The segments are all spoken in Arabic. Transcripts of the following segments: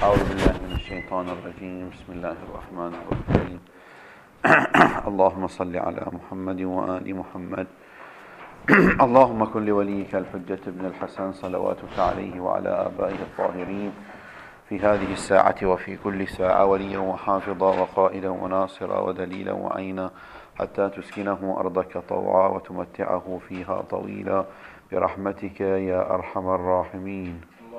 أعوذ بالله من الشيطان الرجيم. بسم الله الرحمن الرحيم. اللهم صل على محمد وآل محمد. اللهم كن لوليك الحجة بن الحسن صلواتك عليه وعلى آبائه الطاهرين في هذه الساعة وفي كل ساعة وليا وحافظا وقائدا وناصرا ودليلا وعينا حتى تسكنه أرضك طوعا وتمتعه فيها طويلا برحمتك يا أرحم الراحمين.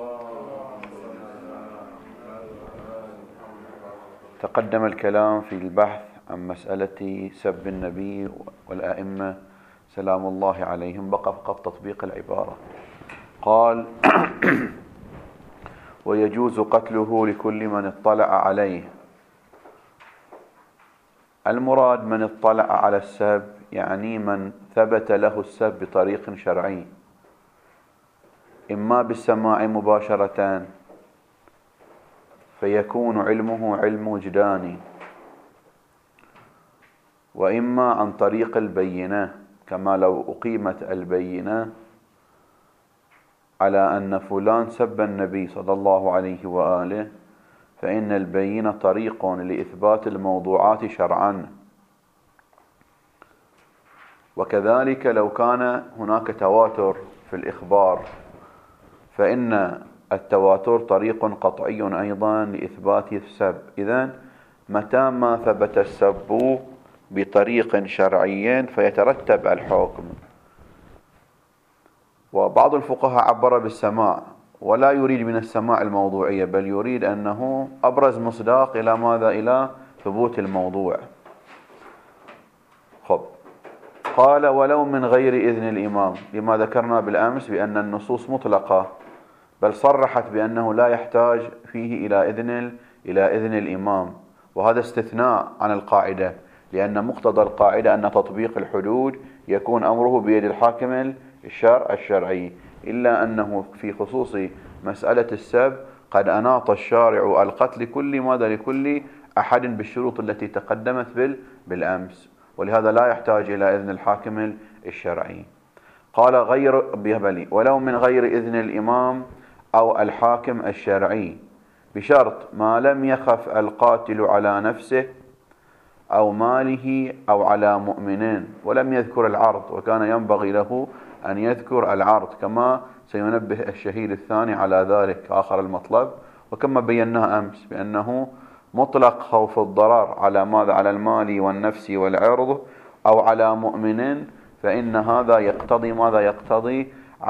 تقدم الكلام في البحث عن مسألة سب النبي والأئمة سلام الله عليهم، بقى فقط تطبيق العبارة. قال: ويجوز قتله لكل من اطلع عليه. المراد من اطلع على السب يعني من ثبت له السب بطريق شرعي، إما بالسماع مباشرة فيكون علمه علم وجداني، وإما عن طريق البينة، كما لو أقيمت البينة على أن فلان سب النبي صلى الله عليه وآله فإن البينة طريق لإثبات الموضوعات شرعا. وكذلك لو كان هناك تواتر في الإخبار فإن التواتر طريق قطعي أيضا لإثبات السب. إذن متى ما ثبت السب بطريق شرعي فيترتب الحكم. وبعض الفقهاء عبر بالسماع، ولا يريد من السماع الموضوعية، بل يريد أنه أبرز مصداق إلى ماذا؟ إلى ثبوت الموضوع. قال: ولو من غير إذن الإمام، لما ذكرنا بالأمس بأن النصوص مطلقة، بل صرحت بأنه لا يحتاج فيه إلى إذن الإمام، وهذا استثناء عن القاعدة، لأن مقتضى القاعدة أن تطبيق الحدود يكون أمره بيد الحاكم الشرعي، إلا أنه في خصوص مسألة السب قد أناط الشارع القتل لكل أحد بالشروط التي تقدمت بالأمس، ولهذا لا يحتاج إلى إذن الحاكم الشرعي. قال: ولو من غير إذن الإمام أو الحاكم الشرعي، بشرط ما لم يخف القاتل على نفسه أو ماله أو على مؤمنين ولم يذكر العرض، وكان ينبغي له أن يذكر العرض، كما سينبه الشهيد الثاني على ذلك آخر المطلب. وكما بيناه أمس بأنه مطلق خوف الضرر على ماذا؟ على المال والنفس والعرض أو على مؤمن، فإن هذا يقتضي ماذا؟ يقتضي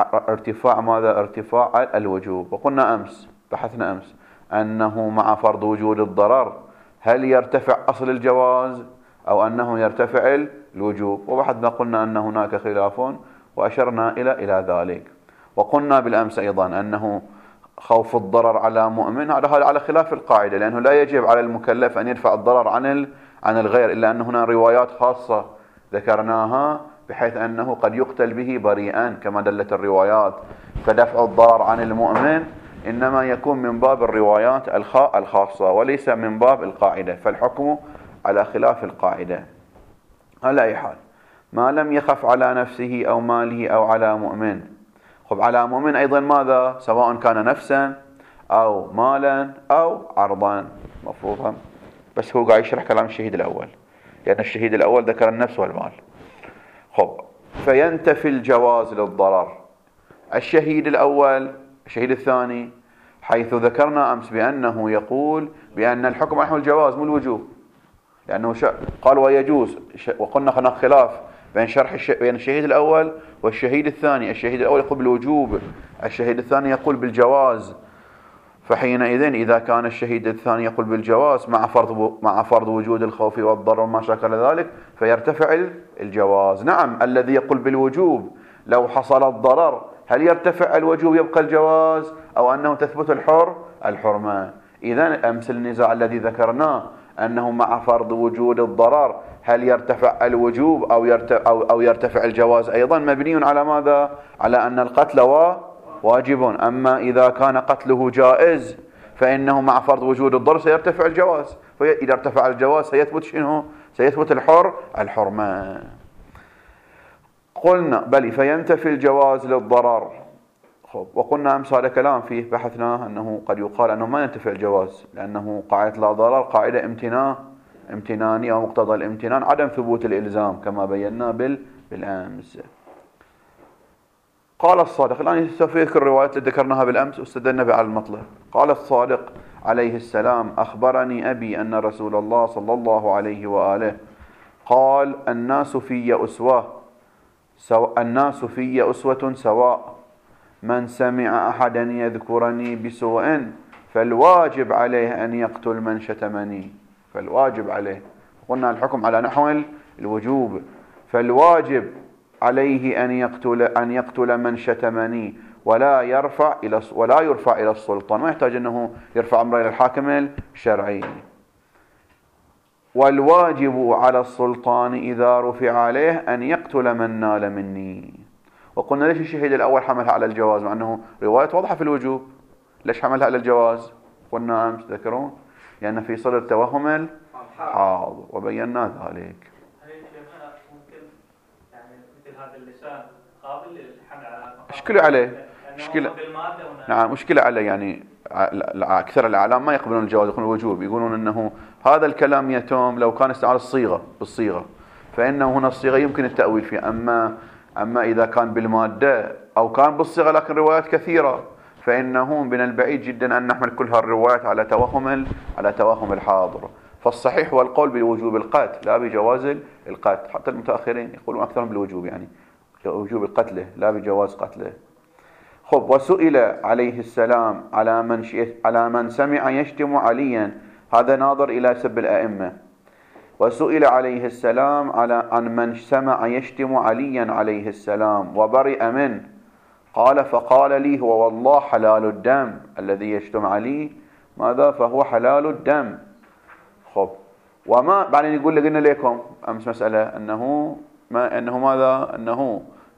ارتفاع الوجوب. وقلنا أمس، بحثنا أمس، أنه مع فرض وجود الضرر هل يرتفع أصل الجواز أو أنه يرتفع الوجوب؟ وبحثنا قلنا أن هناك خلاف وأشرنا إلى ذلك. وقلنا بالأمس أيضا أنه خوف الضرر على مؤمن هذا على خلاف القاعدة، لأنه لا يجب على المكلف أن يدفع الضرر عن الغير، إلا أن هنا روايات خاصة ذكرناها بحيث أنه قد يقتل به بريئا كما دلت الروايات، فدفع الضرر عن المؤمن إنما يكون من باب الروايات الخاصة وليس من باب القاعدة، فالحكم على خلاف القاعدة. على أي حال، ما لم يخف على نفسه أو ماله أو على مؤمن. على مؤمن أيضا ماذا؟ سواء كان نفسا أو مالا أو عرضا، مفروضا. بس هو قاعد يشرح كلام الشهيد الأول، لأن الشهيد الأول ذكر النفس والمال. فينتفي الجواز للضرر. الشهيد الأول، الشهيد الثاني، حيث ذكرنا أمس بأنه يقول بأن الحكم نحو الجواز مو الوجوب، لأنه قال ويجوز، وقلنا هناك خلاف بين الشهيد الأول والشهيد الثاني. الشهيد الأول يقول بالوجوب، الشهيد الثاني يقول بالجواز. فحينئذ إذا كان الشهيد الثاني يقول بالجواز مع فرض وجود الخوف والضرر وما شاكل ذلك فيرتفع الجواز. نعم، الذي يقول بالوجوب لو حصل الضرر هل يرتفع الوجوب يبقى الجواز أو أنه تثبت الحرمة؟ إذن أمس النزاع الذي ذكرناه أنه مع فرض وجود الضرر هل يرتفع الوجوب أو يرتفع الجواز أيضا مبني على ماذا؟ على أن القتل واجب. أما إذا كان قتله جائز فإنه مع فرض وجود الضرر سيرتفع الجواز، فإذا ارتفع الجواز سيثبت شنو؟ سيثبت الحرمة. قلنا بل فينتفي الجواز للضرر. خب، وقلنا أمس هذا كلام فيه بحثنا أنه قد يقال أنه ما ينتفع الجواز، لأنه قاعدة لا ضرر قاعدة امتنانية، ومقتضى الامتنان عدم ثبوت الإلزام كما بينا بالأمس. قال الصادق، الآن سوف يذكر الروايات التي ذكرناها بالأمس واستدلنا بها على المطلب. قال الصادق عليه السلام: أخبرني أبي أن رسول الله صلى الله عليه وآله قال: الناس في أسوة سواء، من سمع أحدا يذكرني بسوء فالواجب عليه أن يقتل من شتمني. فالواجب عليه، قلنا الحكم على نحو الوجوب، فالواجب عليه أن يقتل من شتمني ولا يرفع إلى السلطان، ما يحتاج أنه يرفع أمره إلى الحاكم الشرعي. والواجب على السلطان إذا رفع عليه أن يقتل من نال مني. وقلنا ليش الشهيد الأول حملها على الجواز مع أنه رواية واضحة في الوجوب؟ ليش حملها على الجواز؟ قلنا أمس تذكرون لأن في صدر توهم الحاضر وبينا ذلك. هذا اللسان قابل للحمل على مشكلة عليه، نعم مشكلة عليه، يعني أكثر الأعلام ما يقبلون الجواز، يقولون الوجوب، يقولون أنه هذا الكلام يتم لو كان استعمال بالصيغة، فإنه هنا الصيغة يمكن التأويل فيها، أما إذا كان بالمادة أو كان بالصيغة لكن روايات كثيرة، فإنه من البعيد جدا أن نحمل كل هالروايات على توهم الحاضر. فالصحيح هو القول بوجوب القتل لا بجواز القتل، حتى المتأخرين يقولون أكثرهم بالوجوب، يعني وجوب القتل لا بجواز قتله. خب، وسئل عليه السلام على من سمع يشتم عليا، هذا ناظر إلى سب الأئمة. وسئل عليه السلام عن من سمع يشتم عليا عليه السلام وبرئ منه، قال: فقال لي: هو والله حلال الدم الذي يشتم علي، ماذا؟ فهو حلال الدم. خب، وما بعدين يقول قلنا لكم أمس مسألة أنه ماذا؟ أنه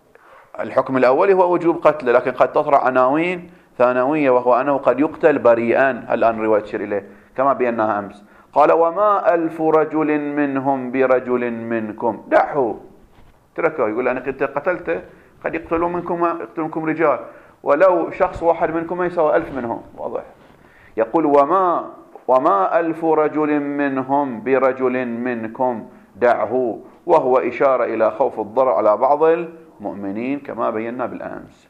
الحكم الأولي هو وجوب قتله، لكن قد تطرح عناوين ثانوية، وهو أنه قد يقتل بريئا. الآن رواية تشير إليه كما بيناها أمس. قال: وما 1000 رجل منهم برجل منكم، دعه تركه. يقول أنا قتلته، قد يقتلون منكم رجال، ولو شخص واحد منكم ما يساوي 1000 منهم، واضح. يقول: وما 1000 رجل منهم برجل منكم دعه، وهو إشارة إلى خوف الضرر على بعض المؤمنين كما بينا بالأمس.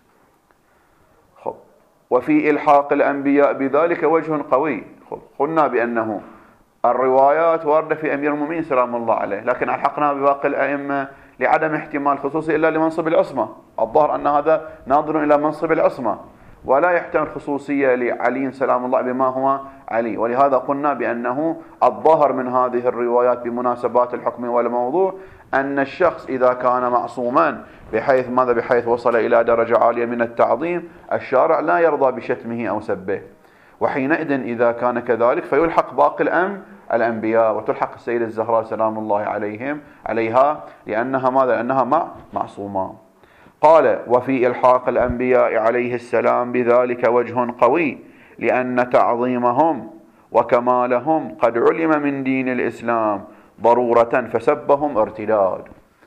خب، وفي إلحاق الأنبياء بذلك وجه قوي. خب، قلنا بأنه الروايات واردة في أمير المؤمنين سلام الله عليه، لكن ألحقنا بباقي الأئمة لعدم احتمال خصوصي إلا لمنصب العصمة. الظاهر أن هذا ناظر إلى منصب العصمة، ولا يحتمل خصوصية لعلي سلام الله بما هو علي. ولهذا قلنا بأنه الظاهر من هذه الروايات بمناسبات الحكم والموضوع أن الشخص إذا كان معصوما بحيث وصل إلى درجة عالية من التعظيم، الشارع لا يرضى بشتمه أو سبه، وحينئذ إذا كان كذلك فيلحق باقي الأنبياء، وتلحق السيدة الزهراء سلام الله عليها لأنها معصومة. قال: وفي إلحاق الأنبياء عليه السلام بذلك وجه قوي، لأن تعظيمهم وكمالهم قد علم من دين الإسلام ضرورة، فسبهم ارتداد.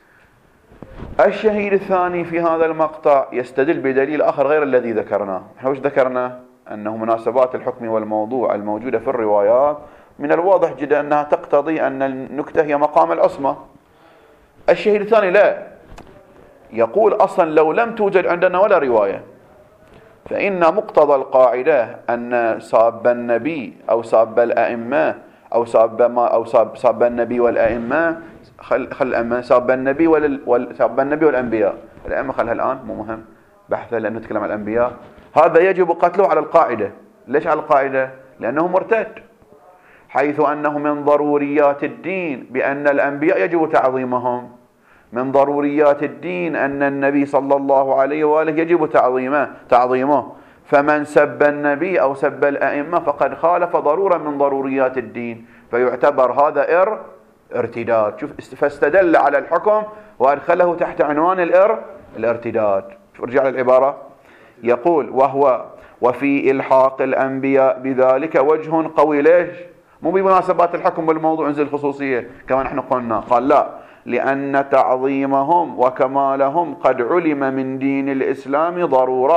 الشهيد الثاني في هذا المقطع يستدل بدليل آخر غير الذي ذكرناه. احنا وش ذكرنا؟ أنه مناسبات الحكم والموضوع الموجودة في الروايات من الواضح جدا أنها تقتضي أن النكتة هي مقام العصمة. الشهيد الثاني لا، يقول أصلا لو لم توجد عندنا ولا رواية، فإن مقتضى القاعدة أن ساب النبي أو ساب الأئمة أو ساب النبي والأئمة، ساب النبي والأنبياء، الأئمة خلها الآن مو مهم بحثا لأنه نتكلم عن الأنبياء، هذا يجب قتله على القاعدة. ليش على القاعدة؟ لأنه مرتد، حيث أنه من ضروريات الدين بأن الأنبياء يجب تعظيمهم، من ضروريات الدين أن النبي صلى الله عليه وآله يجب تعظيمه، فمن سب النبي أو سب الأئمة فقد خالف ضرورة من ضروريات الدين، فيعتبر هذا ارتداد. شوف، فاستدل على الحكم وأدخله تحت عنوان الارتداد. ارجع للعبارة، يقول: وفي إلحاق الأنبياء بذلك وجه قوي. ليش؟ مو بمناسبات الحكم والموضوع انزل الخصوصية كما نحن قلنا، قال لا، لأن تعظيمهم وكمالهم قد علم من دين الإسلام ضرورة،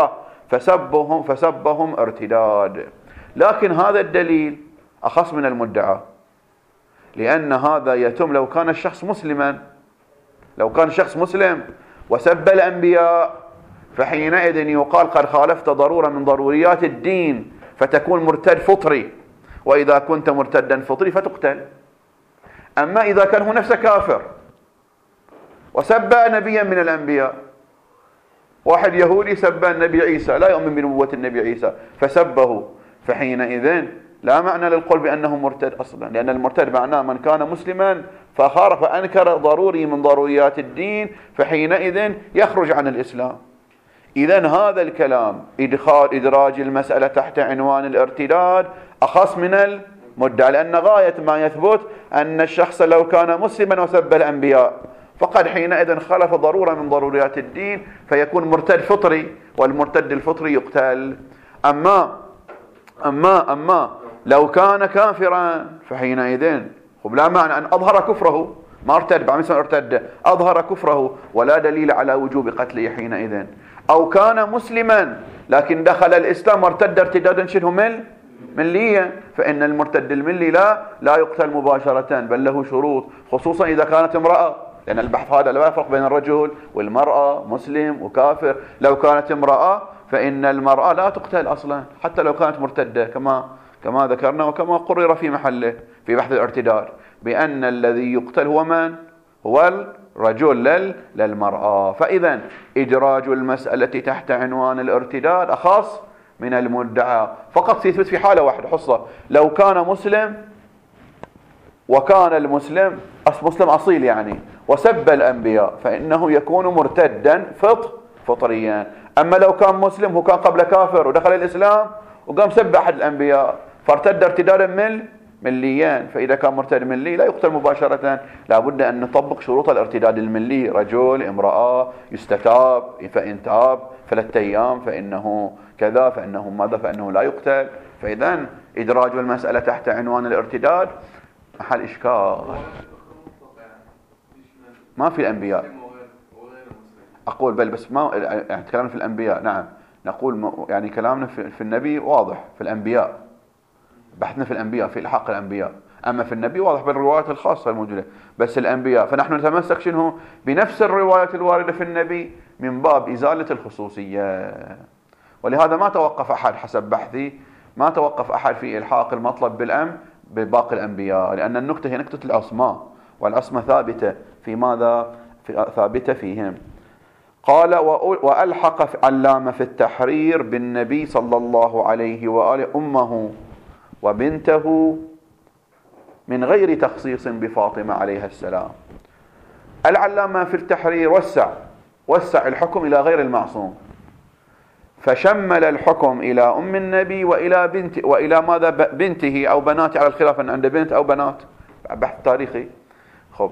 فسبهم ارتداد. لكن هذا الدليل أخص من المدعى، لأن هذا يتم لو كان الشخص مسلما. لو كان الشخص مسلم وسب الأنبياء فحينئذ يقال قد خالفت ضرورة من ضروريات الدين فتكون مرتد فطري، وإذا كنت مرتدا فطري فتقتل. أما إذا كان هو نفسه كافر وسب نبيا من الأنبياء، واحد يهودي سب النبي عيسى لا يؤمن بنبوة النبي عيسى فسبه، فحينئذ لا معنى للقول بأنه مرتد أصلا، لأن المرتد معناه من كان مسلما فأنكر ضروري من ضروريات الدين فحينئذ يخرج عن الإسلام. إذن هذا الكلام إدراج المسألة تحت عنوان الارتداد أخص من المدعى، لأن غاية ما يثبت أن الشخص لو كان مسلما وسب الأنبياء فقد حينئذ خلف ضرورة من ضروريات الدين فيكون مرتد فطري، والمرتد الفطري يقتل. أما لو كان كافرا فحينئذ لا معنى أن أظهر كفره، ما ارتد بعد مثل ارتد، أظهر كفره ولا دليل على وجوب قتله حينئذ. أو كان مسلما لكن دخل الإسلام وارتد ارتدادا شنه مليا، فإن المرتد الملي لا يقتل مباشرة بل له شروط، خصوصا إذا كانت امرأة، لأن البحث هذا لا يفرق بين الرجل والمرأة، مسلم وكافر. لو كانت امرأة فإن المرأة لا تقتل أصلا حتى لو كانت مرتدة، كما ذكرنا وكما قرر في محله في بحث الارتداد، بأن الذي يقتل هو من؟ هو الرجل للمرأة. فإذا إدراج المسألة تحت عنوان الارتداد أخص من المدعى، فقط سيثبت في حالة واحدة حصة، لو كان مسلم وكان المسلم مسلم أصيل يعني وسب الأنبياء فإنه يكون مرتدا فطريا. أما لو كان مسلم هو كان قبل كافر ودخل الإسلام وقام سب أحد الأنبياء فارتد ارتدادا مليا، فإذا كان مرتد ملي لا يقتل مباشرة، لابد أن نطبق شروط الارتداد الملي، رجل امرأة يستتاب، فإن تاب 3 أيام فإنه كذا، فإنه ماذا، فإنه لا يقتل. فإذا إدراج المسألة تحت عنوان الارتداد محل إشكال. ما في الأنبياء أقول بس ما يعني كلامنا في الأنبياء، نعم نقول يعني كلامنا في النبي واضح، في الأنبياء بحثنا في الأنبياء في إلحاق الأنبياء، أما في النبي واضح بالروايات الخاصة الموجودة، بس الأنبياء فنحن نتمسك شنو بنفس الروايات الواردة في النبي من باب إزالة الخصوصية. ولهذا ما توقف أحد حسب بحثي، ما توقف أحد في إلحاق المطلب بباقي الأنبياء، لأن النكتة هي نكتة العصمة، والعصمة ثابتة في ماذا؟ ثابتة فيهم. قال وألحق علامة في التحرير بالنبي صلى الله عليه وآله أمه وبنته من غير تخصيص بفاطمة عليها السلام. العلامة في التحرير وسع الحكم إلى غير المعصوم، فشمل الحكم إلى أم النبي وإلى ماذا بنته أو بناته، على الخلاف أن عنده بنت أو بنات، بحث تاريخي. خب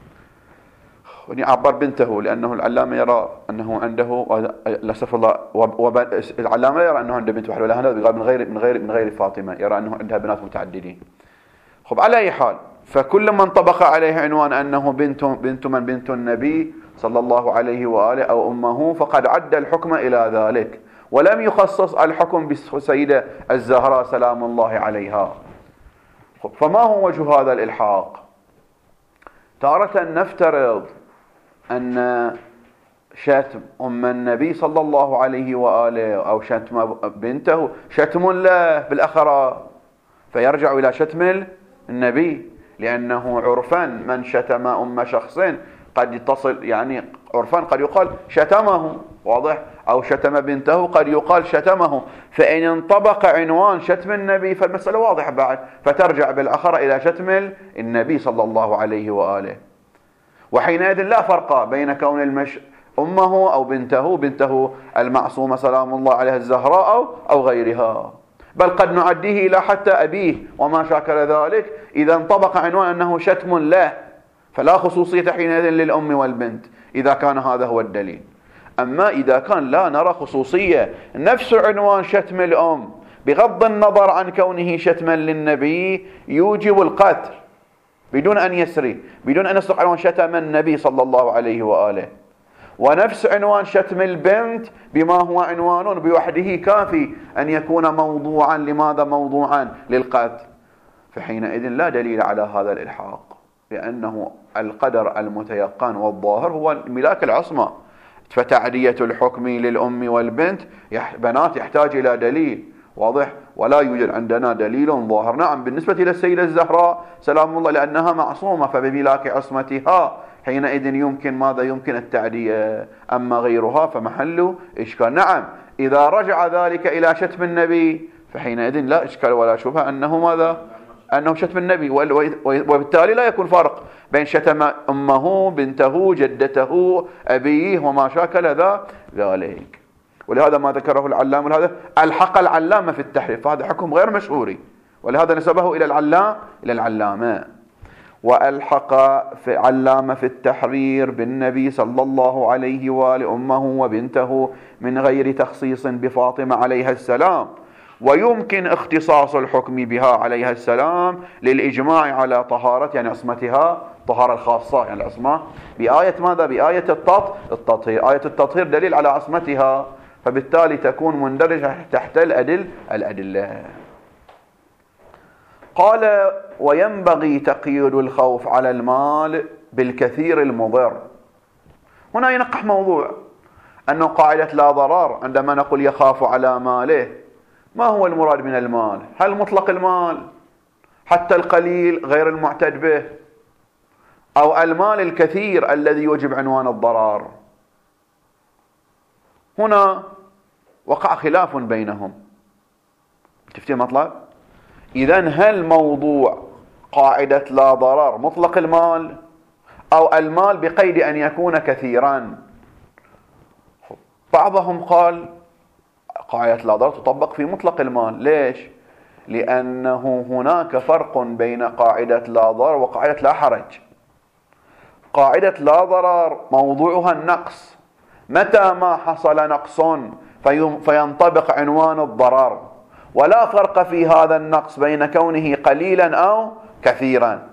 عبر بنته لأنه العلامة يرى أنه عنده لسف الله العلامة يرى أنه عنده بنت واحدة، ولا هذا من غير فاطمة، يرى أنه عندها بنات متعددين. خب على أي حال، فكل من طبق عليه عنوان أنه بنت النبي صلى الله عليه وآله أو أمه فقد عد الحكم إلى ذلك، ولم يخصص الحكم بالسيدة الزهراء سلام الله عليها. فما هو وجه هذا الإلحاق؟ تارة نفترض أن شتم أم النبي صلى الله عليه وآله أو شتم بنته شتم له بالأخرى، فيرجع إلى شتم النبي، لأنه عرفا من شتم أم شخص قد يتصل، يعني عرفا قد يقال شتمه، واضح، أو شتم بنته قد يقال شتمه، فإن انطبق عنوان شتم النبي فالمسألة واضحة بعد، فترجع بالأخرى إلى شتم النبي صلى الله عليه وآله. وحينئذ لا فرق بين كون أمه أو بنته المعصومة سلام الله عليها الزهراء أو غيرها، بل قد نعديه إلى حتى أبيه وما شاكل ذلك إذا انطبق عنوان أنه شتم له، فلا خصوصية حينئذ للأم والبنت إذا كان هذا هو الدليل. أما إذا كان لا نرى خصوصية، نفس عنوان شتم الأم بغض النظر عن كونه شتما للنبي يوجب القتل بدون أن يسري، بدون أن يصدق عنوان شتم النبي صلى الله عليه وآله، ونفس عنوان شتم البنت بما هو عنوان بوحده كافي أن يكون موضوعا. لماذا موضوعا؟ للقتل. فحينئذ لا دليل على هذا الإلحاق، لأنه القدر المتيقن والظاهر هو ملاك العصمة. فتعدية الحكم للأم والبنت بنات يحتاج إلى دليل واضح، ولا يوجد عندنا دليل ظاهر. نعم بالنسبة إلى السيدة الزهراء سلام الله لأنها معصومة فبملاك عصمتها حينئذ يمكن ماذا؟ يمكن التعدية. أما غيرها فمحل إشكال. نعم إذا رجع ذلك إلى شتم النبي فحينئذ لا إشكال ولا شبهة أنه ماذا؟ أنه شتم النبي، وبالتالي لا يكون فرق بين شتم أمه بنته جدته أبيه وما شاكل ذلك. ولهذا ما ذكره العلامة، ولهذا ألحق العلامة في التحريف، فهذا حكم غير مشهوري ولهذا نسبه إلى العلامة. وألحق في علامة في التحرير بالنبي صلى الله عليه وآله أمه وبنته من غير تخصيص بفاطمة عليها السلام، ويمكن اختصاص الحكم بها عليها السلام للإجماع على طهارة يعني عصمتها طهارة الخاصة يعني العصمة بآية ماذا؟ بآية التطهير. آية التطهير دليل على عصمتها، فبالتالي تكون مندرجة تحت الأدلة. قال وينبغي تقييد الخوف على المال بالكثير المضر. هنا ينقح موضوع أنه قاعدة لا ضرر عندما نقول يخاف على ماله، ما هو المراد من المال؟ هل مطلق المال حتى القليل غير المعتد به، أو المال الكثير الذي يوجب عنوان الضرر؟ هنا وقع خلاف بينهم. تفتي مطلب؟ إذن هل موضوع قاعدة لا ضرر مطلق المال أو المال بقيد أن يكون كثيرا؟ بعضهم قال قاعدة لا ضرر تطبق في مطلق المال. ليش؟ لأنه هناك فرق بين قاعدة لا ضرر وقاعدة لا حرج. قاعدة لا ضرر موضوعها النقص، متى ما حصل نقص فينطبق عنوان الضرر، ولا فرق في هذا النقص بين كونه قليلا أو كثيرا.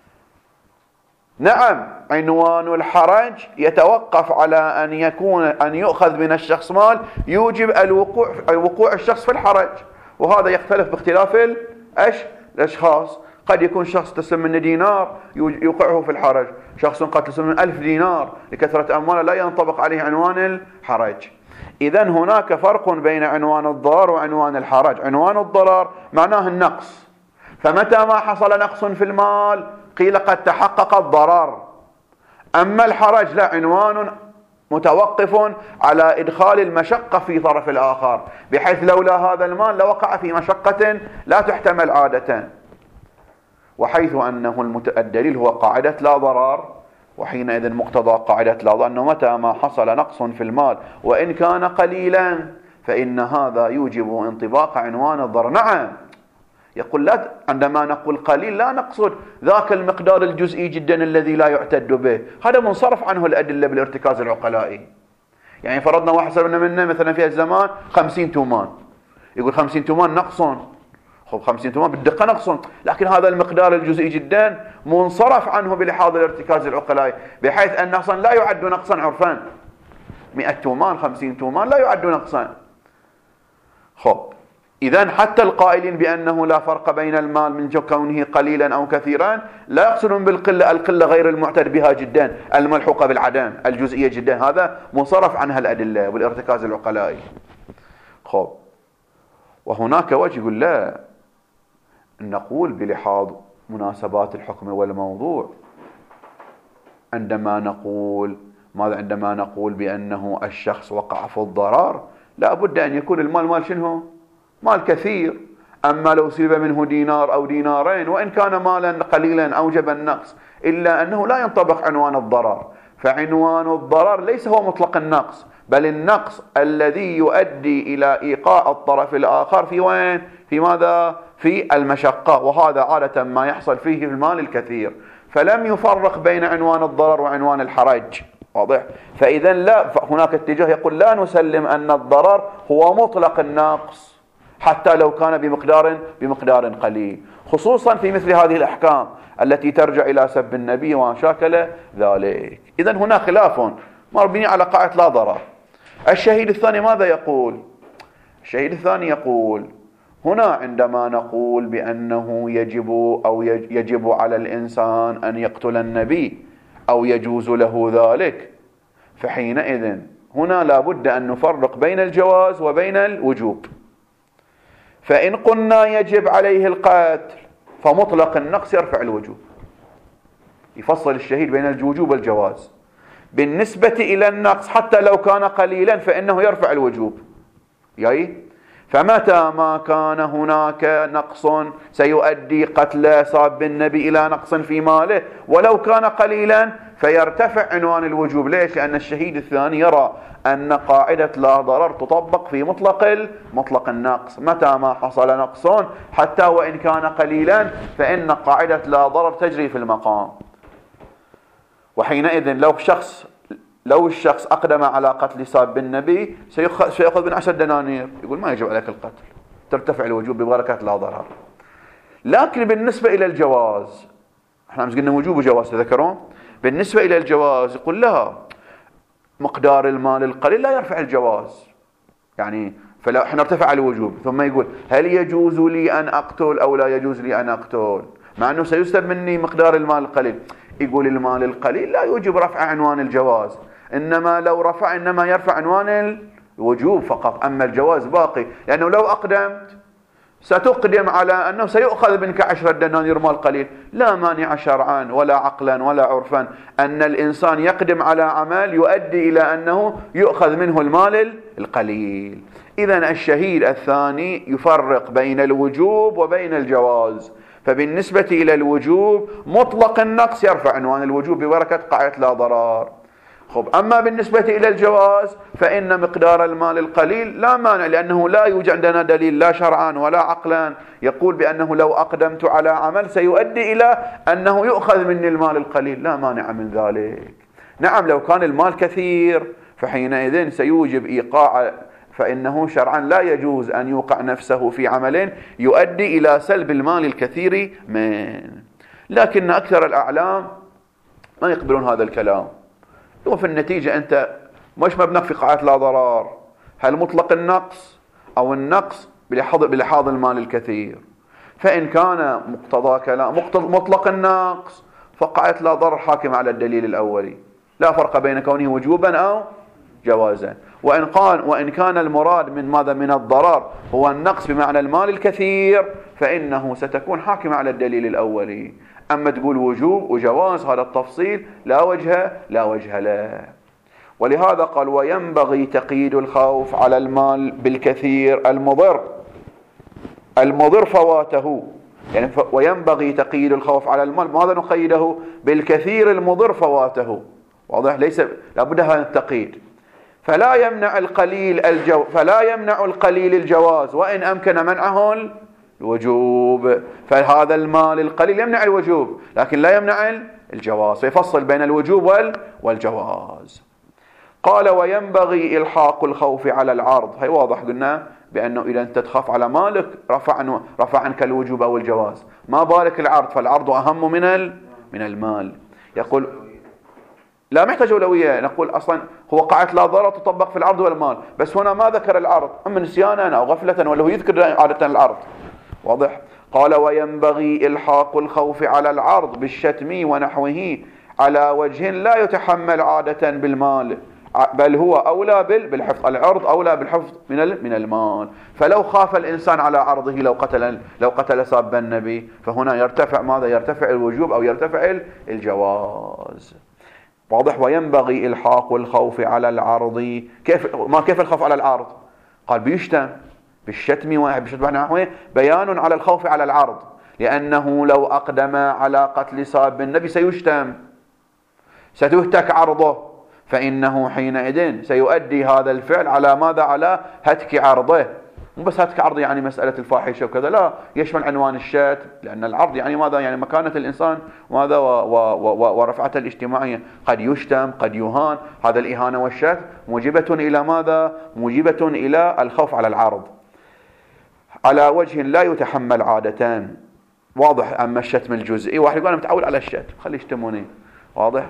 نعم عنوان الحرج يتوقف على أن يؤخذ من الشخص مال يوجب وقوع الشخص في الحرج، وهذا يختلف باختلاف الأشخاص. قد يكون شخص تسلم منه دينار يوقعه في الحرج، شخص قد تسلم من 1000 دينار لكثرة أمواله لا ينطبق عليه عنوان الحرج. إذن هناك فرق بين عنوان الضرر وعنوان الحرج. عنوان الضرر معناه النقص، فمتى ما حصل نقص في المال قيل قد تحقق الضرر. أما الحرج لا، عنوان متوقف على إدخال المشقة في طرف الآخر، بحيث لولا هذا المال لوقع في مشقة لا تحتمل عادة. وحيث أنه الدليل هو قاعدة لا ضرر، وحينئذ مقتضى قاعدة لا ضرر أنه متى ما حصل نقص في المال وإن كان قليلا فإن هذا يوجب انطباق عنوان الضرر. نعم يقول لا، عندما نقول قليل لا نقصد ذاك المقدار الجزئي جدا الذي لا يعتد به، هذا منصرف عنه الأدلة بالارتكاز العقلائي. يعني فرضنا واحد سلمنا منه مثلا في الزمان 50 تومان، يقول 50 تومان نقص، خب 50 تومان بالدقة نقص، لكن هذا المقدار الجزئي جدا منصرف عنه بلحاظ الارتكاز العقلائي، بحيث أن نقصا لا يعد نقصا عرفا. 100 تومان 50 تومان لا يعد نقصا. خب إذن حتى القائلين بأنه لا فرق بين المال من كونه قليلا أو كثيرا لا يقصدون بالقلة القلة غير المعتد بها جدا الملحوقة بالعدم الجزئية جدا، هذا منصرف عنها الأدلة والارتكاز العقلائي. خب وهناك وجه يقول لا، نقول بلحاظ مناسبات الحكم والموضوع عندما نقول ماذا؟ عندما نقول بأنه الشخص وقع في الضرر لا بد أن يكون المال مال شنو؟ مال كثير. أما لو سلب منه دينار أو دينارين وإن كان مالا قليلا أوجب النقص، إلا أنه لا ينطبق عنوان الضرر. فعنوان الضرر ليس هو مطلق النقص، بل النقص الذي يؤدي إلى إيقاع الطرف الآخر في وين؟ في ماذا؟ في المشقة، وهذا عادة ما يحصل فيه في المال الكثير. فلم يفرق بين عنوان الضرر وعنوان الحرج. واضح؟ فإذا لا، هناك اتجاه يقول لا نسلم أن الضرر هو مطلق النقص حتى لو كان بمقدار قليل، خصوصا في مثل هذه الأحكام التي ترجع إلى سب النبي وما شاكل ذلك. إذن هنا خلاف مبني على قاعدة لا ضرر. الشهيد الثاني ماذا يقول؟ الشهيد الثاني يقول هنا عندما نقول بأنه يجب على الإنسان أن يقتل النبي أو يجوز له ذلك، فحينئذ هنا لابد أن نفرق بين الجواز وبين الوجوب. فإن قلنا يجب عليه القتل فمطلق النقص يرفع الوجوب. يفصل الشهيد بين الوجوب والجواز. بالنسبة إلى النقص حتى لو كان قليلا فإنه يرفع الوجوب. فمتى ما كان هناك نقص سيؤدي قتل صاب النبي إلى نقص في ماله ولو كان قليلا فيرتفع عنوان الوجوب. ليش؟ لأن الشهيد الثاني يرى أن قاعدة لا ضرر تطبق في مطلق النقص. متى ما حصل نقص حتى وإن كان قليلا فإن قاعدة لا ضرر تجري في المقام. وحينئذ لو الشخص أقدم على قتل صاب النبي سيأخذ من 10 دنانير، يقول ما يجب عليك القتل، ترتفع الوجوب ببركة لا ضرر. لكن بالنسبة إلى الجواز، احنا قلنا وجوب وجواز تذكرون، بالنسبة إلى الجواز يقول لها مقدار المال القليل لا يرفع الجواز، يعني فلا احنا ارتفع الوجوب. ثم يقول هل يجوز لي أن أقتل أو لا يجوز لي أن أقتل، مع أنه سيسلب مني مقدار المال القليل. يقول المال القليل لا يوجب رفع عنوان الجواز، إنما لو رفع إنما يرفع عنوان الوجوب فقط، أما الجواز باقي. لأنه لو أقدمت ستقدم على أنه سيؤخذ منك 10 دنانير مال قليل. لا مانع شرعا ولا عقلا ولا عرفا أن الإنسان يقدم على عمل يؤدي إلى أنه يؤخذ منه المال القليل. إذن الشهيد الثاني يفرق بين الوجوب وبين الجواز. فبالنسبة إلى الوجوب مطلق النقص يرفع عنوان الوجوب ببركة قاعدة لا ضرر. أما بالنسبة إلى الجواز فإن مقدار المال القليل لا مانع، لأنه لا يوجد عندنا دليل لا شرعا ولا عقلا يقول بأنه لو أقدمت على عمل سيؤدي إلى أنه يؤخذ مني المال القليل، لا مانع من ذلك. نعم لو كان المال كثير فحينئذ سيوجب إيقاع، فإنه شرعا لا يجوز أن يوقع نفسه في عمل يؤدي إلى سلب المال الكثير منه. لكن أكثر الأعلام ما يقبلون هذا الكلام. وفي النتيجة أنت مش مبنك في قاعدة لا ضرر، هل مطلق النقص أو النقص بلحاظ المال الكثير. فإن كان مقتضى كلام مطلق النقص فقاعدة لا ضرر حاكم على الدليل الأولي، لا فرق بين كونه وجوبا أو جوازا. وإن كان المراد من الضرر هو النقص بمعنى المال الكثير فإنه ستكون حاكمة على الدليل الأولي. أما تقول وجوب وجواز هذا التفصيل لا وجه له. ولهذا قال وينبغي تقييد الخوف على المال بالكثير المضر فواته. يعني وينبغي تقييد الخوف على المال، ماذا نقيده؟ بالكثير المضر فواته. واضح؟ ليس لابد هذا التقييد. فلا يمنع القليل الجواز وإن أمكن منعه الوجوب. فهذا المال القليل يمنع الوجوب لكن لا يمنع الجواز، فيفصل بين الوجوب والجواز. قال وينبغي إلحاق الخوف على العرض. هي واضح قلنا بأنه إذا أنت تخاف على مالك رفع عنك الوجوب أو الجواز، ما بالك العرض، فالعرض أهم من المال. يقول لا محتاج أولوية، نقول أصلا هو قاعدة لا ضرر تطبق في العرض والمال، بس هنا ما ذكر العرض، أما نسيانا أو غفلة ولا هو يذكر عادة العرض. واضح؟ قال وينبغي إلحاق الخوف على العرض بالشتم ونحوه على وجه لا يتحمل عادة بالمال، بل هو أولى بالحفظ. العرض أولى بالحفظ من المال. فلو خاف الإنسان على عرضه لو قتل صاب النبي فهنا يرتفع الوجوب أو يرتفع الجواز. واضح؟ وينبغي إلحاق الخوف على العرض. كيف الخوف على العرض؟ قال بيشتم بالشتم ونحوه بيان على الخوف على العرض، لأنه لو أقدم على قتل صاب النبي سيشتم، ستهتك عرضه، فإنه حينئذ سيؤدي هذا الفعل على ماذا؟ على هتك عرضه. مو بس هتك عرض يعني مسألة الفاحشة وكذا، لا، يشمل عنوان الشتم، لأن العرض يعني ماذا؟ يعني مكانة الإنسان ماذا ورفعته الاجتماعية. قد يشتم، قد يهان. هذا الإهانة والشتم موجبة إلى ماذا؟ موجبة إلى الخوف على العرض على وجه لا يتحمل عادة. واضح؟ أما الشتم الجزئي واحد يقول أنا متعود على الشتم خلي يشتموني. واضح؟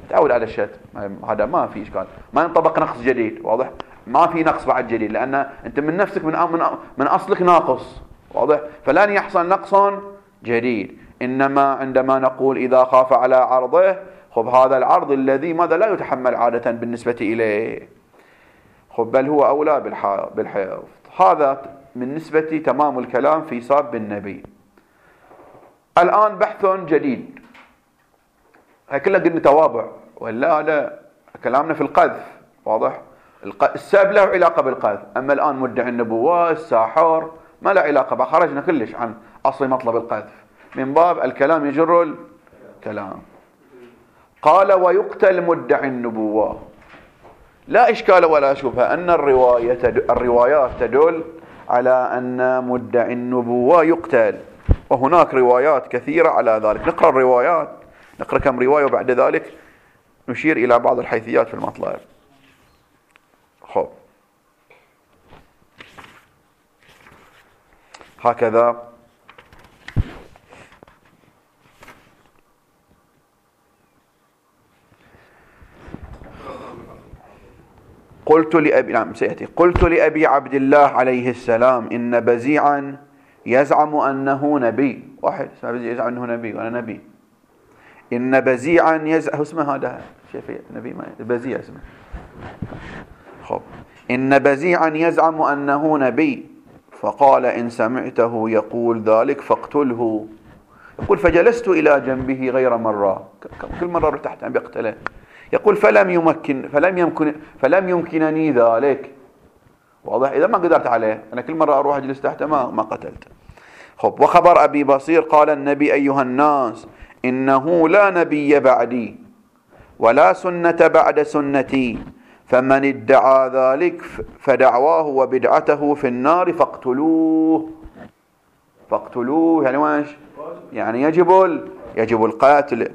تعود على الشتم، هذا ما في إشكال، ما ينطبق نقص جديد، واضح؟ ما في نقص بعد جديد، لأن أنت من نفسك من أصلك ناقص، واضح؟ فلن يحصل نقص جديد. إنما عندما نقول إذا خاف على عرضه، خب هذا العرض الذي ماذا لا يتحمل عادة بالنسبة إليه، خب بل هو أولى بالحفظ. هذا من نسبة تمام الكلام في ساب النبي. الآن بحث جديد، هاي كلها قلنا توابع، ولا لا كلامنا في القذف، واضح؟ الساب له علاقة بالقذف، أما الآن مدعي النبوة الساحر ما له علاقة، خرجنا كلش عن أصل مطلب القذف، من باب الكلام يجر الكلام. قال ويقتل مدعي النبوة. لا إشكال ولا شبهة أن الروايات تدل على أن مدعي النبوة يقتل، وهناك روايات كثيرة على ذلك. نقرأ الروايات، نقرأ كم رواية وبعد ذلك نشير إلى بعض الحيثيات في المطلب. خب هكذا قلت لأبي عبد الله عليه السلام إن بزيعا يزعم أنه نبي. واحد يزعم أنه نبي وأنا نبي. إن بزيعا يزعم، اسمه هذا شيء نبي، ما بزيع اسمه. خب إن بزيعا يزعم أنه نبي، فقال إن سمعته يقول ذلك فاقتله. يقول فجلست إلى جنبه غير مرة، كل مرة رحت عم بقتله. يقول فلم يمكنني ذلك، واضح؟ إذا ما قدرت عليه، أنا كل مرة أروح أجلس تحته ما قتلت. خب وخبر أبي بصير قال النبي أيها الناس إنه لا نبي بعدي ولا سنة بعد سنتي، فمن ادعى ذلك فدعواه وبدعته في النار فاقتلوه. يعني وايش؟ يعني يجب القتل.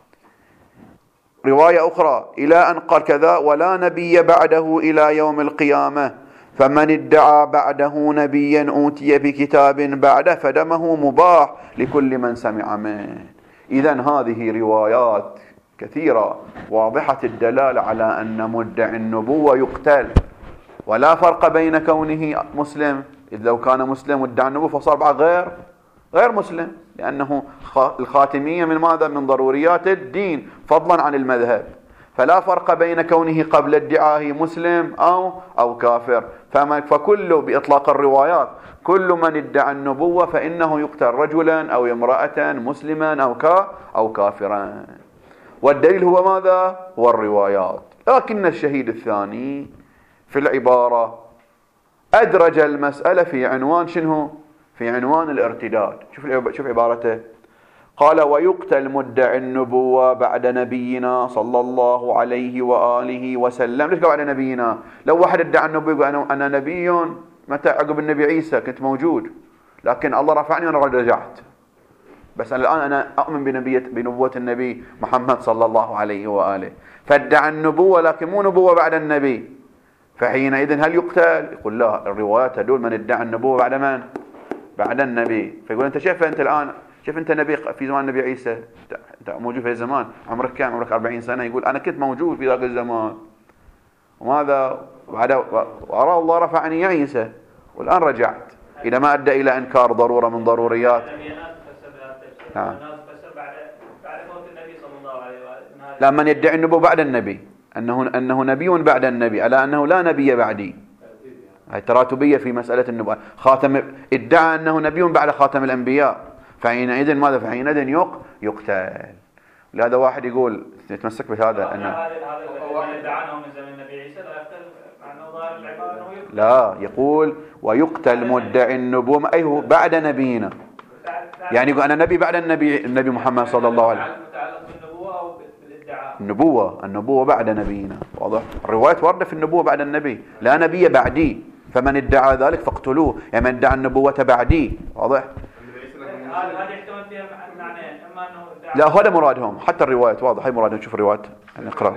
رواية أخرى إلى أن قال كذا ولا نبي بعده إلى يوم القيامة، فمن ادعى بعده نبيا أوتي بكتاب بعده فدمه مباح لكل من سمع منه. إذن هذه روايات كثيرة واضحة الدلالة على أن مدعي النبوة يقتل، ولا فرق بين كونه مسلم، إذ لو كان مسلم وادعى النبوة فصار بعد غير مسلم، لأنه الخاتمية من ماذا؟ من ضروريات الدين فضلا عن المذهب. فلا فرق بين كونه قبل ادعائه مسلم أو كافر. فكل بإطلاق الروايات كل من ادعى النبوة فإنه يقتل رجلا أو امرأة مسلما أو كافرا. والدليل هو ماذا؟ هو الروايات. لكن الشهيد الثاني في العبارة أدرج المسألة في عنوان شنو؟ في عنوان الارتداد. شوف عبارته، قال ويقتل مدعي النبوة بعد نبينا صلى الله عليه وآله وسلم. ليش قال بعد نبينا؟ لو واحد ادعى النبوة يقول أنا نبي متى؟ عقب النبي عيسى كنت موجود، لكن الله رفعني وأنا رجعت، بس الآن أنا أؤمن بنبوة النبي محمد صلى الله عليه وآله. فادعى النبوة لكن مو نبوة بعد النبي، فحينئذ هل يقتل؟ يقول لا، الروايات تدل من ادعى النبوة بعد من؟ بعد النبي. فيقول أنت شايف أنت الآن، شوف أنت نبي في زمان النبي عيسى، أنت موجود في الزمان، عمرك كم؟ عمرك 40 سنة. يقول أنا كنت موجود في ذاك الزمان، وماذا بعد وأرى الله رفعني يا عيسى والآن رجعت. إذا ما أدى إلى إنكار ضرورة من ضروريات. نعم. لا، من يدعي النبوة بعد النبي أنه نبي بعد النبي، على أنه لا نبي بعدي. هاي تراتبية في مسألة النبوة. ادعى أنه نبي بعد خاتم الأنبياء، فحينئذ ماذا؟ فحينئذ يقتل. لهذا واحد يقول يتمسك بهذا أنه لا، يقول ويقتل مدعي النبوة أي هو بعد نبينا، يعني يقول أنا نبي بعد النبي محمد صلى الله عليه وسلم. النبوة بعد نبينا، واضح؟ الروايات واردة في النبوة بعد النبي، لا نبي بعدي، فمن ادعى ذلك فاقتلوه، يعني من ادعى النبوة بعدي، واضح؟ لا، هذا مرادهم، حتى الروايات واضح، هاي مرادهم. شوف الروايات نقرأ.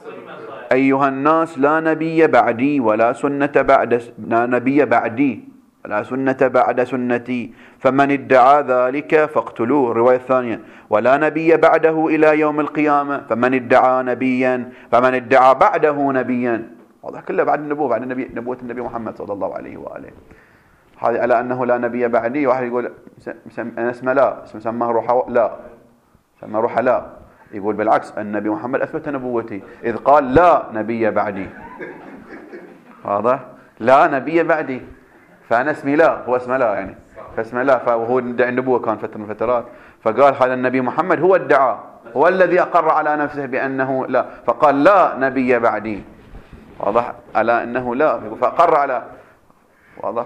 أيها الناس لا نبي بعدي ولا سنة بعد، لا نبي بعدي، لا سنة بعد سنتي فمن ادعى ذلك فاقتلوه. الرواية الثانية ولا نبي بعده إلى يوم القيامة فمن ادعى نبيا فمن ادعى بعده نبيا. هذا كله بعد النبوة، بعد نبوة النبي محمد صلى الله عليه وآله. هذه على أنه لا نبي بعدي. واحد يقول اسمه لا، سماه روح لا، سماه روح لا. يقول بالعكس النبي محمد أثبت نبوتي إذ قال لا نبي بعدي. هذا لا نبي بعدي، فأنا اسمي لا، هو اسمه لا يعني، فاسمه لا، فهو ادعى النبوة كان فترة من الفترات، فقال هذا النبي محمد هو ادعى، هو الذي أقر على نفسه بأنه لا، فقال لا نبي بعدي. واضح على أنه لا، فأقر على واضح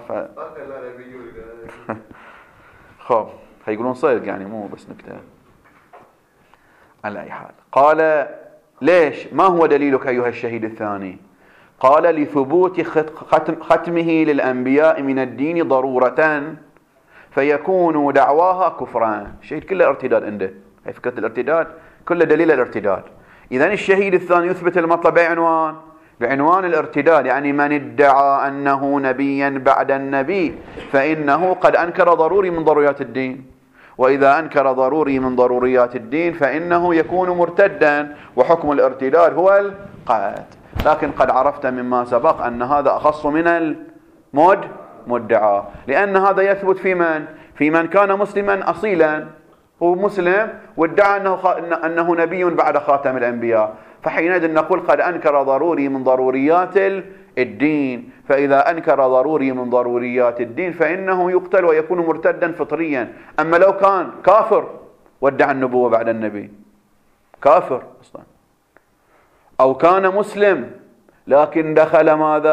خب هيقولون صدق يعني مو بس نكتة. على أي حال قال ليش ما هو دليلك أيها الشهيد الثاني؟ قال لثبوت ختمه للأنبياء من الدين ضرورة فيكون دعواها كفرا. الشهيد كله ارتداد عنده، هي فكرة الارتداد كله دليل الارتداد. إذن الشهيد الثاني يثبت المطلب بعنوان الارتداد، يعني من ادعى أنه نبيا بعد النبي فإنه قد أنكر ضروري من ضروريات الدين، وإذا أنكر ضروري من ضروريات الدين فإنه يكون مرتدا، وحكم الارتداد هو القتل. لكن قد عرفت مما سبق أن هذا أخص من المدعى، لأن هذا يثبت في من كان مسلما أصيلا، هو مسلم وادعى أنه نبي بعد خاتم الأنبياء، فحينئذ نقول قد أنكر ضروري من ضروريات الدين. فإذا أنكر ضروري من ضروريات الدين فإنه يقتل ويكون مرتدا فطريا. أما لو كان كافر وادعى النبوة بعد النبي، كافر أصلا، أو كان مسلم لكن دخل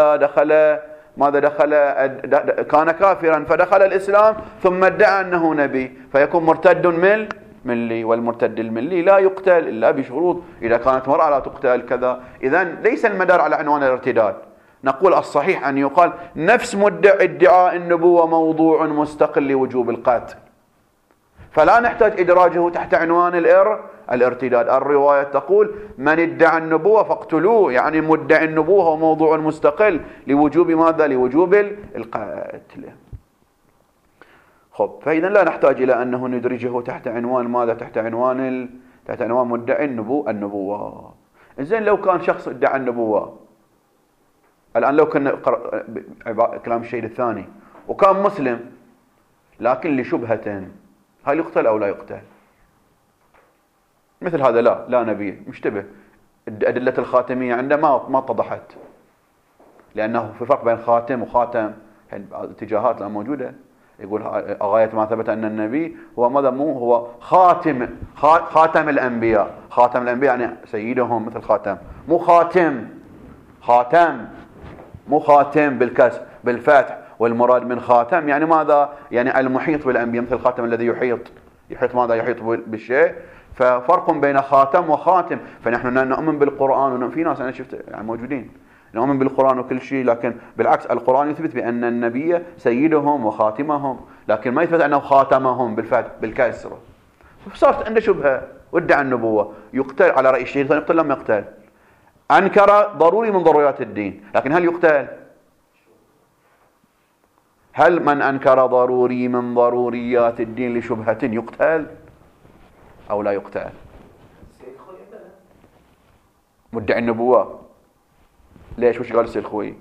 كان كافرا فدخل الإسلام ثم ادعى أنه نبي، فيكون مرتد ملي، والمرتد الملي لا يقتل إلا بشروط، إذا كانت مرأة لا تقتل كذا. إذن ليس المدار على عنوان الارتداد. نقول الصحيح أن يقال نفس مدعي ادعاء النبوة موضوع مستقل لوجوب القتل، فلا نحتاج إدراجه تحت عنوان الارتداد. الرواية تقول من ادعى النبوة فاقتلوه، يعني مدعي النبوة هو موضوع مستقل لوجوب ماذا؟ لوجوب القتل. خب فإذا لا نحتاج إلى أنه ندرجه تحت عنوان ماذا؟ تحت عنوان مدعي النبوة. إنزين لو كان شخص ادعى النبوة الآن، لو كنا كلام الشهيد الثاني وكان مسلم لكن لشبهة، هل يقتل أو لا يقتل؟ مثل هذا لا نبي مشتبه، أدلة الخاتمية عنده ما اتضحت، لأنه في فرق بين خاتم وخاتم، الاتجاهات الآن موجودة. يقول غاية ما ثبت أن النبي هو ماذا؟ هو خاتم الأنبياء. خاتم الأنبياء يعني سيدهم، مثل خاتم، مو خاتم بالكسر بالفتح، والمراد من خاتم يعني ماذا؟ يعني المحيط بالأنبياء، مثل الخاتم الذي يحيط ماذا؟ يحيط بالشيء. ففرق بين خاتم وخاتم. فنحن نؤمن بالقرآن، في ناس أنا شفت يعني موجودين نؤمن بالقرآن وكل شيء، لكن بالعكس القرآن يثبت بأن النبي سيدهم وخاتمهم، لكن ما يثبت أنه خاتمهم بالفتح بالكسر. فصارت عنده شبهة وادعى النبوة، يقتل على رأي الشهيد، يقتل لما يقتل. أنكر ضروري من ضروريات الدين، لكن هل يقتل؟ هل من أنكر ضروري من ضروريات الدين لشبهة يقتل أو لا يقتل؟ مدعي النبوة ليش؟ وش قال السيد الخوي؟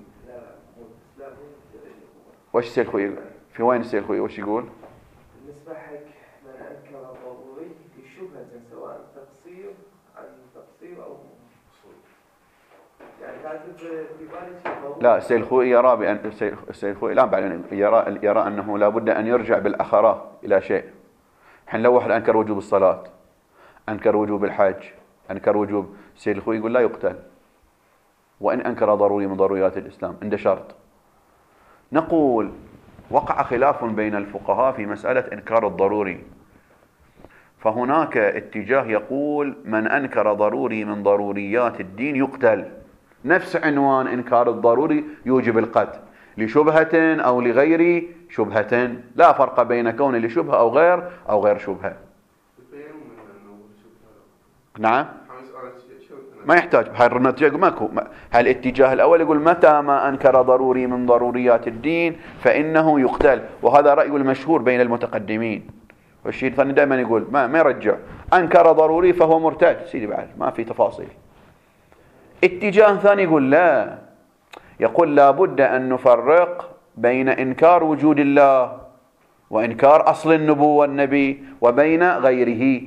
وش السيد الخوي؟ في وين السيد الخوي؟ وش يقول؟ بالنسبة حق من أنكر ضروري لشبهة، سواء تقصير أو مقصود، يعني كاتب في بالي لا، السيد الخوي يرى بأن السيد الخوي لا بعدين يرى أنه لا بد أن يرجع بالأخرة إلى شيء. حين لو واحد أنكر وجوب الصلاة، أنكر وجوب الحج، أنكر وجوب، السيد الخوي يقول لا يقتل وإن أنكر ضروري من ضروريات الإسلام، عنده شرط. نقول وقع خلاف بين الفقهاء في مسألة إنكار الضروري، فهناك اتجاه يقول من أنكر ضروري من ضروريات الدين يقتل، نفس عنوان إنكار الضروري يوجب القتل لشبهة أو لغير شبهة، لا فرق بين كون لشبهة أو غير شبهة. نعم. ما يحتاج. هاي النتيجة ماكو. هاي الاتجاه الأول يقول متى ما أنكر ضروري من ضروريات الدين فإنه يقتل، وهذا رأي المشهور بين المتقدمين. والشيء الثاني دائما يقول ما يرجع، أنكر ضروري فهو مرتد سيدي، بعد ما في تفاصيل. اتجاه ثاني يقول لا، يقول لابد أن نفرق بين إنكار وجود الله وإنكار أصل النبوة والنبي وبين غيره.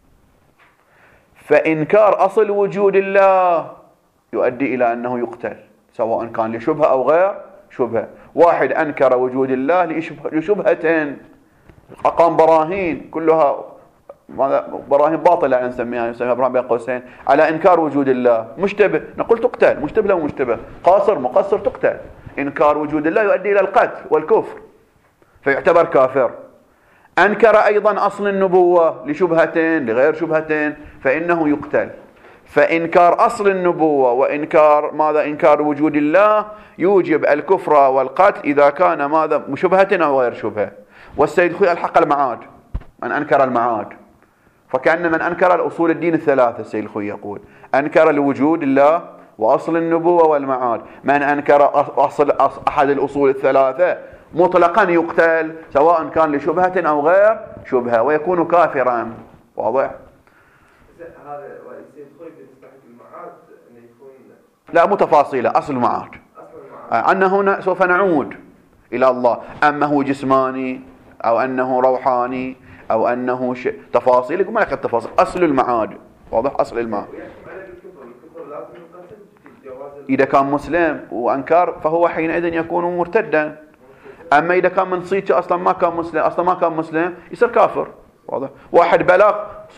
فإنكار أصل وجود الله يؤدي إلى أنه يقتل، سواء كان لشبهة أو غير شبهة. واحد أنكر وجود الله لشبهة، أقام براهين كلها براهين باطلة نسميها براهين بين قوسين على إنكار وجود الله، مشتبه نقول تقتل، مشتبه لو مشتبه، قاصر مقصر تقتل. إنكار وجود الله يؤدي إلى القتل والكفر فيعتبر كافر. أنكر أيضا أصل النبوة لشبهتين لغير شبهتين فإنه يقتل. فإنكار أصل النبوة وإنكار إنكار وجود الله يوجب الكفر والقتل إذا كان شبهة أو غير شبهة. والسيد الخوئي الحق المعاد، من أنكر المعاد فكأن من أنكر الأصول الدين الثلاثة. السيد الخوئي يقول أنكر لوجود الله وأصل النبوة والمعاد. من أنكر أحد الأصول الثلاثة مطلقا يقتل سواء كان لشبهة أو غير شبهة ويكون كافرا. واضح؟ هذا السيد الخوئي بالنسبة للمعاد أنه يكون لا مو تفاصيله، أصل المعاد أنه هنا سوف نعود إلى الله، أما هو جسماني أو أنه روحاني أو أنه تفاصيل يقول ما لك التفاصيل، أصل المعاد. واضح؟ أصل المعاد. إذا كان مسلم وأنكر فهو حينئذ يكون مرتدا. أما إذا كان من صيته أصلا ما كان مسلم يصير كافر. واضح؟ واحد بلغ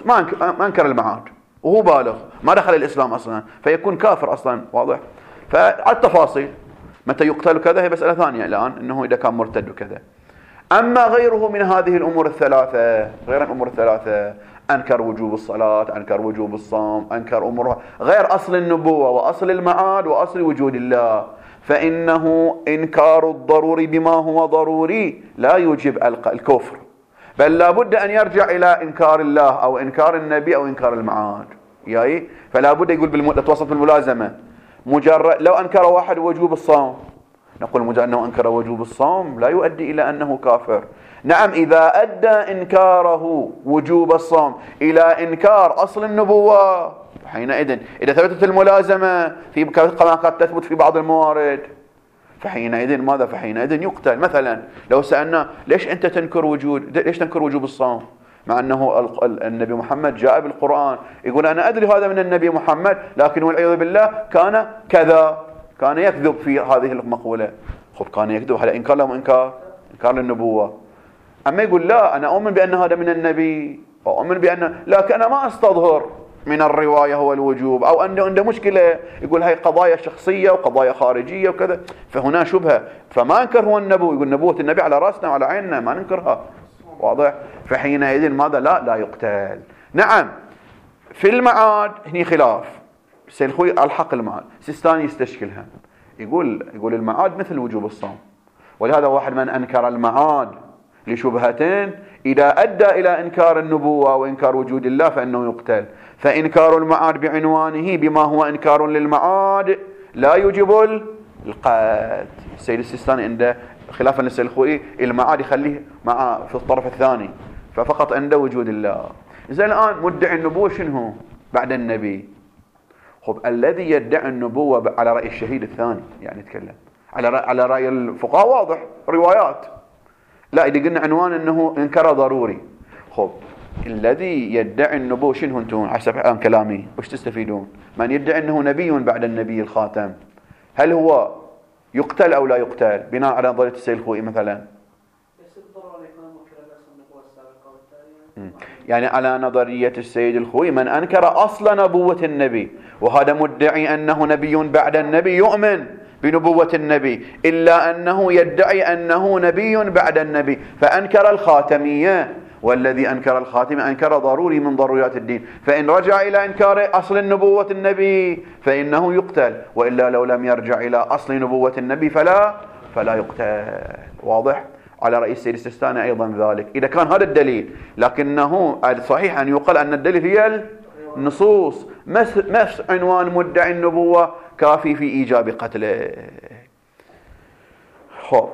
ما أنكر المعاد وهو بالغ ما دخل الإسلام أصلا فيكون كافر أصلا. واضح؟ فالتفاصيل متى يقتل كذا هي مسألة ثانية الآن، أنه إذا كان مرتد وكذا. أما غيره من هذه الأمور الثلاثة، غير الأمور الثلاثة، أنكر وجوب الصلاة، أنكر وجوب الصوم، أنكر أمور غير أصل النبوة وأصل المعاد وأصل وجود الله، فإنه إنكار الضروري بما هو ضروري لا يوجب الكفر، بل لا بد أن يرجع إلى إنكار الله أو إنكار النبي أو إنكار المعاد. يعني فلا بد يقول توصف بالملازمة. مجرد لو أنكر واحد وجوب الصوم نقول مجرد أنه أنكر وجوب الصوم لا يؤدي إلى أنه كافر. نعم إذا أدى إنكاره وجوب الصوم إلى إنكار أصل النبوة حينئذ إذا ثبتت الملازمة كما قد تثبت في بعض الموارد فحينئذ ماذا؟ فحينئذ يقتل. مثلا لو سألنا ليش تنكر وجوب الصوم مع أنه النبي محمد جاء بالقرآن يقول أنا أدري هذا من النبي محمد لكن والعياذ بالله كان كذا، كان يكذب في هذه المقولة. كان يكذب على إنكار له إنكار للنبوة. أما يقول لا أنا أؤمن بأن هذا من النبي وأؤمن بأن لكن أنا ما أستظهر من الرواية هو الوجوب أو عنده مشكلة يقول هاي قضايا شخصية وقضايا خارجية وكذا، فهنا شبهة. فما أنكر هو النبوة، يقول نبوة النبي على رأسنا وعلى عيننا ما ننكرها. واضح؟ فحينئذ ماذا؟ لا يقتل. نعم في المعاد هني خلاف. السيد الخوئي الحق المعاد، سيستاني يستشكلها يقول المعاد مثل وجوب الصوم، ولهذا واحد من أنكر المعاد لشبهتين إذا أدى إلى إنكار النبوة وإنكار وجود الله فإنه يقتل. فإنكار المعاد بعنوانه بما هو إنكار للمعاد لا يجب القتل. السيد السيستاني عنده خلافا للسيد الخوئي المعاد يخليه مع في الطرف الثاني ففقط عنده وجود الله. إذا الآن مدعي النبوة شنو بعد النبي؟ الذي يدعي النبوة على رأي الشهيد الثاني يعني يتكلم على رأي الفقهاء واضح روايات. لا إذا قلنا عنوان أنه إنكار ضروري. الذي يدعي النبوة شنو انتم حسب الآن كلامي وش تستفيدون؟ من يدعي أنه نبي بعد النبي الخاتم هل هو يقتل أو لا يقتل بناء على نظرية السيد الخوئي مثلا؟ يعني على نظرية السيد الخوئي من أنكر أصل نبوة النبي وهذا مدعي أنه نبي بعد النبي يؤمن بنبوة النبي إلا أنه يدعي أنه نبي بعد النبي فأنكر الخاتمية، والذي أنكر الخاتمة أنكر ضروري من ضروريات الدين، فإن رجع إلى إنكار أصل النبوة النبي فإنه يقتل، وإلا لو لم يرجع إلى أصل نبوة النبي فلا يقتل. واضح؟ على رأي السيد السيستاني أيضا ذلك إذا كان هذا الدليل، لكنه صحيح أن يقال أن الدليل هي نصوص مس عنوان مدعي النبوة كافي في إيجاب قتله. خب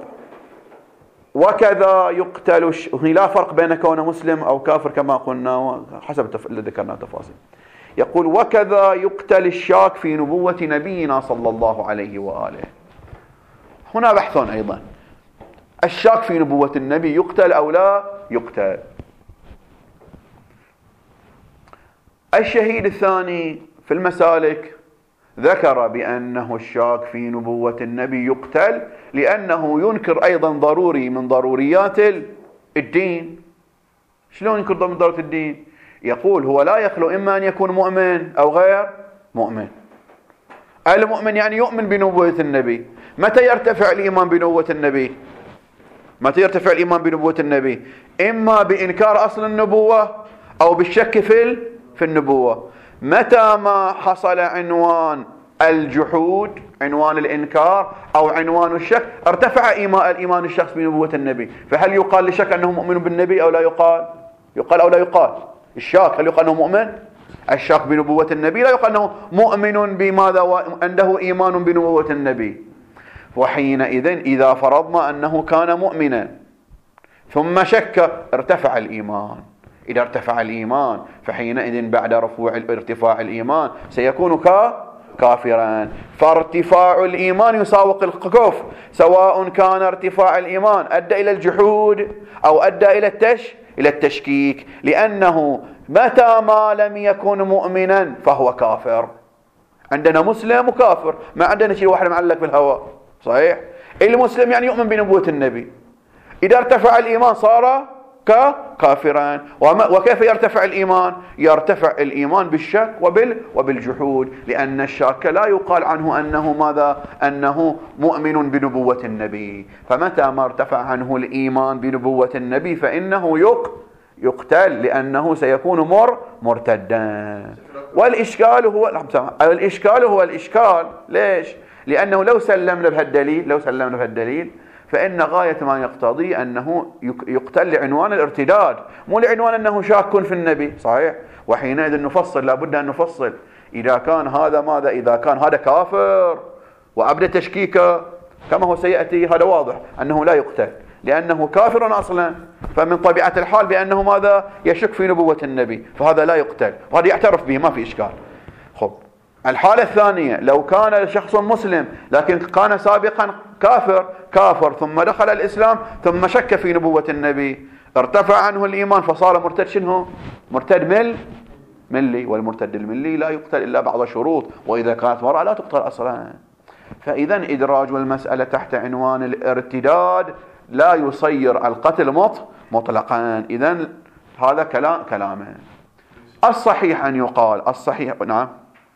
وكذا يقتل لا فرق بين كونه مسلم أو كافر كما قلنا حسب اللي ذكرنا تفاصيل. يقول وكذا يقتل الشاك في نبوة نبينا صلى الله عليه وآله. هنا بحثون أيضا، الشاك في نبوة النبي يقتل أو لا يقتل. الشهيد الثاني في المسالك ذكر بأنه الشاك في نبوة النبي يقتل لأنه ينكر أيضا ضروري من ضروريات الدين. شلون ينكر من ضروريات الدين؟ يقول هو لا يخلو إما أن يكون مؤمن أو غير مؤمن. المؤمن يعني يؤمن بنبوة النبي. متى يرتفع الإيمان بنبوة النبي؟ متى يرتفع الإيمان بنبوة النبي؟ إما بإنكار أصل النبوة أو بالشك في النبوة. متى ما حصل عنوان الجحود، عنوان الإنكار أو عنوان الشك، ارتفع الإيمان الشخص بنبوة النبي. فهل يقال للشك أنه مؤمن بالنبي أو لا يقال؟ يقال أو لا يقال؟ الشاك هل يقال أنه مؤمن؟ الشاك بنبوة النبي لا يقال أنه مؤمن بماذا عنده إيمان بنبوة النبي. وحينئذ إذا فرضنا أنه كان مؤمنا ثم شك ارتفع الإيمان. إذا ارتفع الإيمان فحينئذ بعد ارتفاع الإيمان سيكون كافرا. فارتفاع الإيمان يساوق الكفر، سواء كان ارتفاع الإيمان أدى إلى الجحود أو أدى إلى التشكيك، لأنه متى ما لم يكن مؤمنا فهو كافر. عندنا مسلم وكافر، ما عندنا شيء واحد معلق في الهواء. صحيح؟ المسلم يعني يؤمن بنبوة النبي، إذا ارتفع الإيمان صار كافرا. وكيف يرتفع الإيمان؟ يرتفع الإيمان بالشك وبالجحود، لأن الشاك لا يقال عنه أنه ماذا؟ أنه مؤمن بنبوة النبي. فمتى ما ارتفع عنه الإيمان بنبوة النبي فإنه يقتل، لأنه سيكون مرتدا. والإشكال هو الإشكال ليش؟ لأنه لو سلمنا بهالدليل فإن غاية ما يقتضي أنه يقتل لعنوان الارتداد، مو لعنوان أنه شاك في النبي. صحيح؟ وحينئذ نفصل، لابد أن نفصل. إذا كان هذا ماذا؟ إذا كان هذا كافر وأبدأ تشكيكه كما هو سيأتي، هذا واضح أنه لا يقتل لأنه كافر أصلا، فمن طبيعة الحال بأنه ماذا؟ يشك في نبوة النبي، فهذا لا يقتل، وهذا يعترف به، ما في إشكال. خب الحالة الثانية، لو كان شخص مسلم لكن كان سابقا كافر ثم دخل الإسلام ثم شك في نبوة النبي، ارتفع عنه الإيمان فصار مرتد. شنو؟ مرتد ملي، والمرتد الملي لا يقتل إلا بعض شروط، وإذا كانت مرأة لا تقتل أصلا. فإذا إدراج المسألة تحت عنوان الارتداد لا يصير القتل مطلقا. إذن هذا كلامه. الصحيح أن يقال، نعم،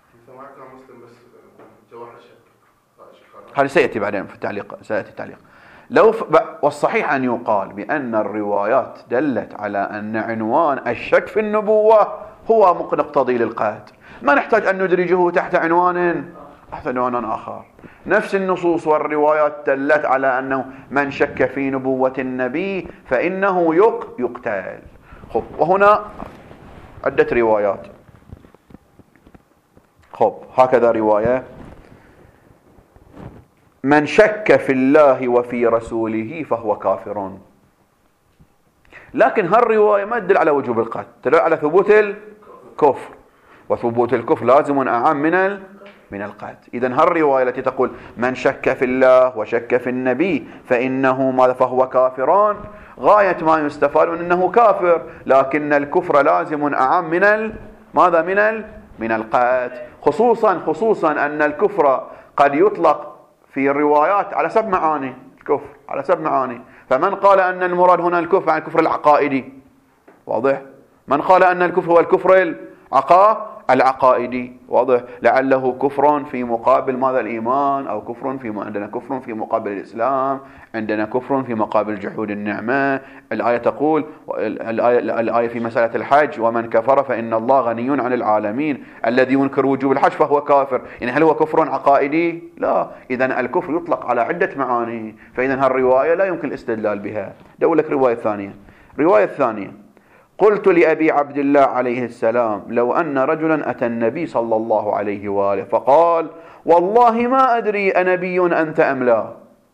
هذا سيأتي بعدين في التعليق، سيأتي التعليق. والصحيح أن يقال بأن الروايات دلت على أن عنوان الشك في النبوة هو مقتضي للقتل، ما نحتاج أن ندرجه تحت عنوان آخر. نفس النصوص والروايات دلت على أنه من شك في نبوة النبي فإنه يقتل. خب وهنا عدة روايات. خب هكذا رواية: من شك في الله وفي رسوله فهو كافر. لكن هالرواية ما تدل على وجوب القتل، تدل على ثبوت الكفر، وثبوت الكفر لازم أعم من القتل. إذن هالرواية التي تقول من شك في الله وشك في النبي فإنه ماذا؟ فهو كافران، غاية ما يستفاد من أنه كافر، لكن الكفر لازم أعم من القتل، خصوصا أن الكفر قد يطلق في الروايات على 7 معاني. الكفر على 7 معاني، فمن قال أن المراد هنا الكفر عن الكفر العقائدي، واضح؟ من قال أن الكفر هو الكفر العقائدي، واضح؟ لعله كفر في مقابل ماذا؟ الإيمان، أو عندنا كفر في مقابل الإسلام، عندنا كفر في مقابل جحود النعمة. الآية تقول، الآية في مسألة الحج: ومن كفر فإن الله غني عن العالمين، الذي ينكر وجوب الحج فهو كافر. يعني هل هو كفر عقائدي؟ لا. إذن الكفر يطلق على عدة معاني، فإذن هالرواية لا يمكن الاستدلال بها. أقول لك رواية ثانية. قلت لأبي عبد الله عليه السلام لو أن رجلا أتى النبي صلى الله عليه وآله فقال والله ما أدري أنبي أنت أم لا،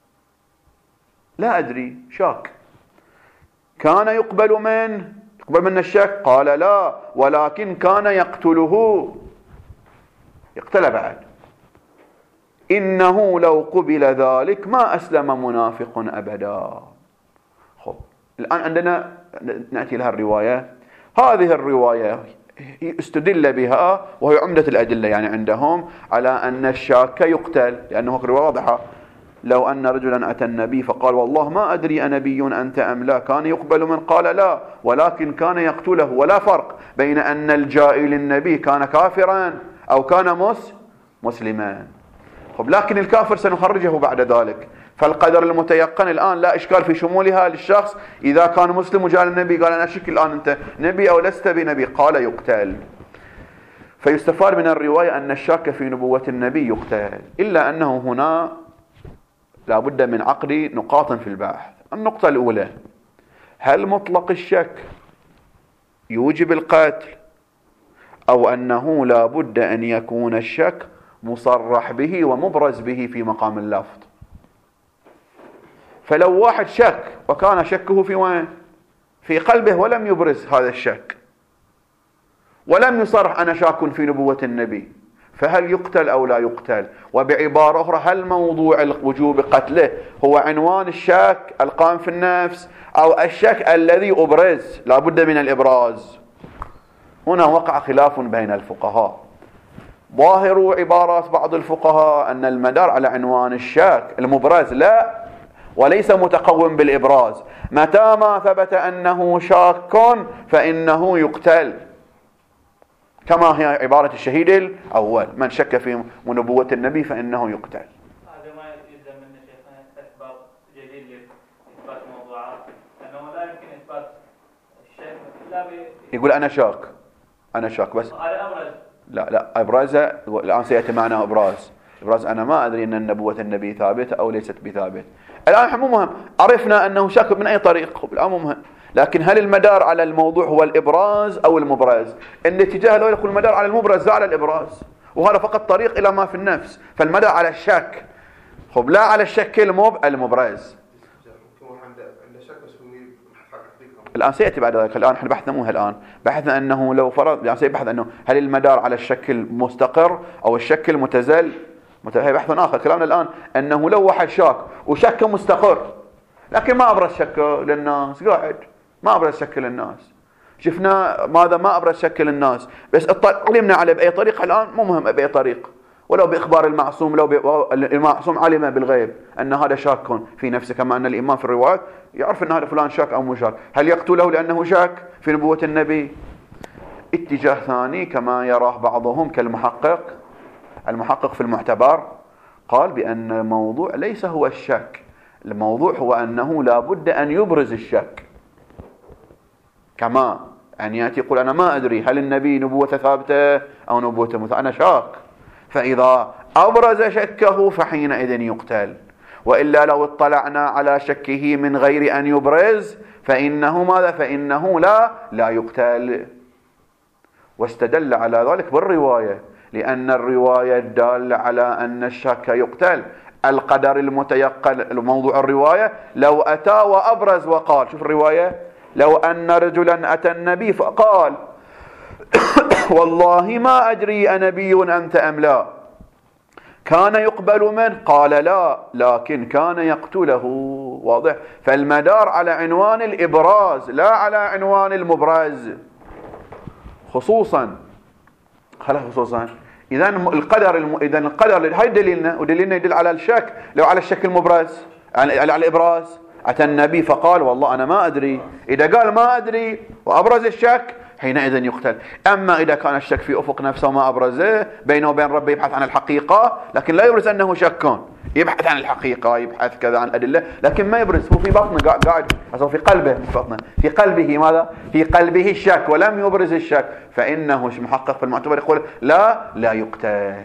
لا أدري، شاك، كان يقبل من الشك؟ قال لا، ولكن كان يقتله، يقتل بعد، إنه لو قبل ذلك ما أسلم منافق أبدا. خب الآن عندنا نأتي لها الرواية. هذه الرواية استدل بها وهي عمدة الأدلة يعني عندهم على أن الشاك يقتل، لأنه الرواية واضحة. لو أن رجلا أتى النبي فقال والله ما أدري أنبي أنت أم لا، كان يقبل من؟ قال لا، ولكن كان يقتله. ولا فرق بين أن الجائي للنبي كان كافرا أو كان مسلما. خب لكن الكافر سنخرجه بعد ذلك. فالقدر المتيقن الآن لا إشكال في شمولها للشخص إذا كان مسلم وجاء النبي قال أنا أشك الآن أنت نبي أو لست بنبي، قال يقتل. فيستفاد من الرواية أن الشاك في نبوة النبي يقتل، إلا أنه هنا لا بد من عقد نقاط في البحث. النقطة الأولى: هل مطلق الشك يوجب القتل، أو أنه لا بد أن يكون الشك مصرح به ومبرز به في مقام اللفظ؟ فلو واحد شك وكان شكه في وين؟ في قلبه ولم يبرز هذا الشك ولم يصرح أنا شاك في نبوة النبي، فهل يقتل أو لا يقتل؟ وبعبارة أخرى، هل موضوع وجوب قتله هو عنوان الشك القائم في النفس أو الشك الذي أبرز لا بد من الإبراز؟ هنا وقع خلاف بين الفقهاء. ظاهر عبارات بعض الفقهاء أن المدار على عنوان الشك المبرز لا، وليس متقوم بالإبراز. متى ما ثبت أنه شاك فإنه يقتل، كما هي عبارة الشهيد الأول: من شك في نبوة النبي فإنه يقتل. هذا ما يلزم من شيخنا أسباب جديدة لإثبات موضوعات، أنه لا يمكن إثبات الشك إلا يقول أنا شاك بس هذا أبرز. لا إبرازه الآن سيأتي معنا إبراز أنا ما أدري أن نبوة النبي ثابتة أو ليست بثابت. الآن مو مهم، عرفنا أنه شاك من أي طريق، الآن مو مهم. لكن هل المدار على الموضوع هو الإبراز أو المبرز؟ الاتجاه لو يكون المدار على المبرز لا على الإبراز، وهذا فقط طريق إلى ما في النفس. فالمدار على الشك، خب لا على الشك المبرز. الآن سيأتي بعد ذلك. الآن احنا بحثنا مو الآن، بحثنا أنه لو فرض يعني سيبحث أنه هل المدار على الشك المستقر أو الشك المتزل، هي بحث آخر. كلامنا الآن أنه لو واحد شاك وشك مستقر لكن ما أبرز شك للناس، قاعد ما أبرز شك للناس، شفنا ماذا ما أبرز شك للناس، بس علمنا عليه بأي طريقة الآن مو مهم بأي طريق، ولو بإخبار المعصوم، لو المعصوم علم بالغيب أن هذا شاك في نفسه، كما أن الإمام في الروايات يعرف أن هذا فلان شاك أو مو شاك، هل يقتله لأنه شاك في نبوة النبي؟ اتجاه ثاني كما يراه بعضهم المحقق في المعتبر قال بأن الموضوع ليس هو الشك، الموضوع هو أنه لا بد أن يبرز الشك، كما أن يأتي يقول أنا ما أدري هل النبي نبوة ثابتة أو نبوة مثابتة، أنا شاك، فإذا أبرز شكه فحينئذ يقتل. وإلا لو اطلعنا على شكه من غير أن يبرز فإنه ماذا؟ فإنه لا يقتل. واستدل على ذلك بالرواية، لأن الرواية الدالة على أن الشك يقتل القدر المتيقن. موضوع الرواية لو أتى وأبرز وقال، شوف الرواية: لو أن رجلا أتى النبي فقال والله ما أدري أنبي أنت أم لا، كان يقبل منه؟ قال لا، لكن كان يقتله. واضح؟ فالمدار على عنوان الإبراز لا على عنوان المبرز. خصوصا إذا القدر هاي دليلنا، ودليلنا يدل على الشك. لو على الشك المبرز على الإبراز، أتى النبي فقال والله أنا ما أدري، إذا قال ما أدري وأبرز الشك حينئذ يقتل. أما إذا كان الشك في أفق نفسه وما أبرزه، بينه وبين ربه يبحث عن الحقيقة لكن لا يبرز أنه شك، يبحث عن الحقيقة، يبحث كذا عن أدلة لكن ما يبرز، هو في بطنه قاعد أصلا في قلبه، مش بطنه، في قلبه ماذا؟ في قلبه الشك ولم يبرز الشك، فإنه محقق في المعتبر يقول لا يقتل.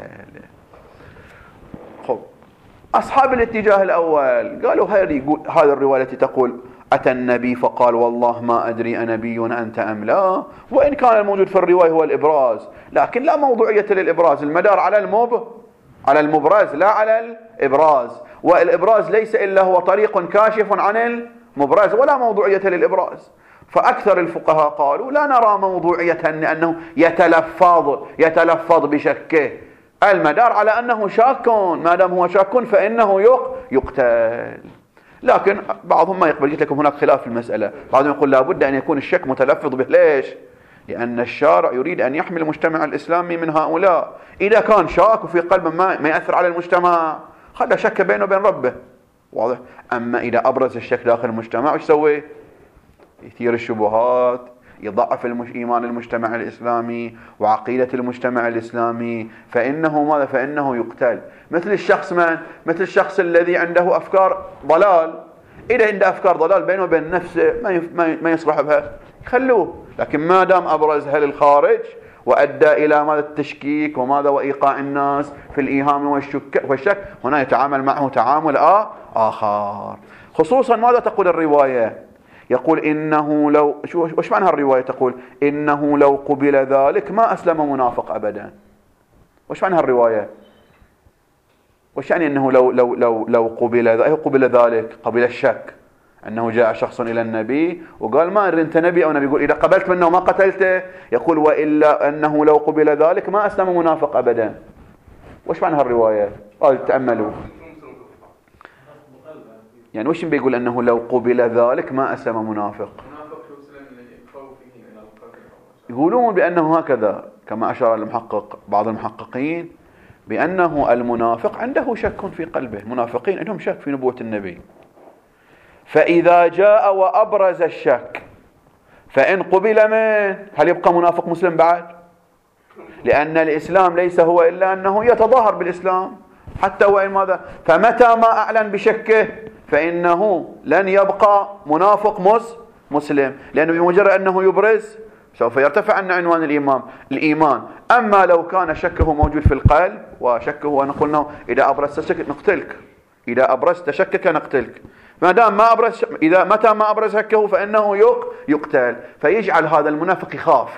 خب أصحاب الاتجاه الأول قالوا هذه الرواية التي تقول أتى النبي فقال والله ما أدري أنبي أنت أم لا، وإن كان الموجود في الرواية هو الإبراز، لكن لا موضوعية للإبراز، المدار على المبرز لا على الإبراز، والإبراز ليس إلا هو طريق كاشف عن المبرز، ولا موضوعية للإبراز. فأكثر الفقهاء قالوا لا نرى موضوعية أنه يتلفظ بشكه، المدار على أنه شاك، ما دام هو شاك فإنه يقتل. لكن بعضهم ما يقبل، قلت لكم هناك خلاف في المسألة، بعضهم يقول لابد أن يكون الشك متلفظ به. ليش؟ لأن الشارع يريد أن يحمي المجتمع الإسلامي من هؤلاء. إذا كان شاك وفي قلبه ما يأثر على المجتمع، خلى شك بينه وبين ربه، واضح. أما إذا أبرز الشك داخل المجتمع وش يسوي؟ يثير الشبهات، يضعف إيمان المجتمع الإسلامي وعقيدة المجتمع الإسلامي، فإنه يقتل. مثل الشخص الذي عنده أفكار ضلال، إذا عنده أفكار ضلال بينه وبين نفسه ما يصلح بها، يخلوه. لكن ما دام أبرزها للخارج وأدى إلى ماذا التشكيك وإيقاع الناس في الإيهام والشك، هنا يتعامل معه تعامل آخر. خصوصا ماذا تقول الرواية؟ يقول إنه لو وش معنى الرواية؟ تقول إنه لو قبل ذلك ما أسلم منافق أبدا. وش معنى الرواية؟ وش يعني إنه لو قبل ذلك، قبل الشك، أنه جاء شخص إلى النبي وقال ما أدري أنت نبي أو نبي، يقول إذا قبلت منه ما قتلته، يقول وإلا أنه لو قبل ذلك ما أسلم منافق أبدا. وش معنى الرواية؟ قال تأملوا، يعني وش بيقول أنه لو قبل ذلك ما أسلم منافق؟ يقولون بأنه هكذا، كما أشار بعض المحققين بأنه المنافق عنده شك في قلبه، المنافقين عندهم شك في نبوة النبي، فإذا جاء وأبرز الشك فإن قبل منه هل يبقى منافق مسلم بعد؟ لأن الإسلام ليس هو إلا أنه يتظاهر بالإسلام حتى وإن ماذا، فمتى ما أعلن بشكه فإنه لن يبقى منافق مسلم، لأنه بمجرد أنه يبرز سوف يرتفع عن عنوان الإيمان. أما لو كان شكه موجود في القلب وشكه، ونقول إذا أبرزت شكك نقتلك، إذا أبرزت شكك نقتلك، ما دام ما أبرز، متى ما أبرز شكه فإنه يقتل. فيجعل هذا المنافق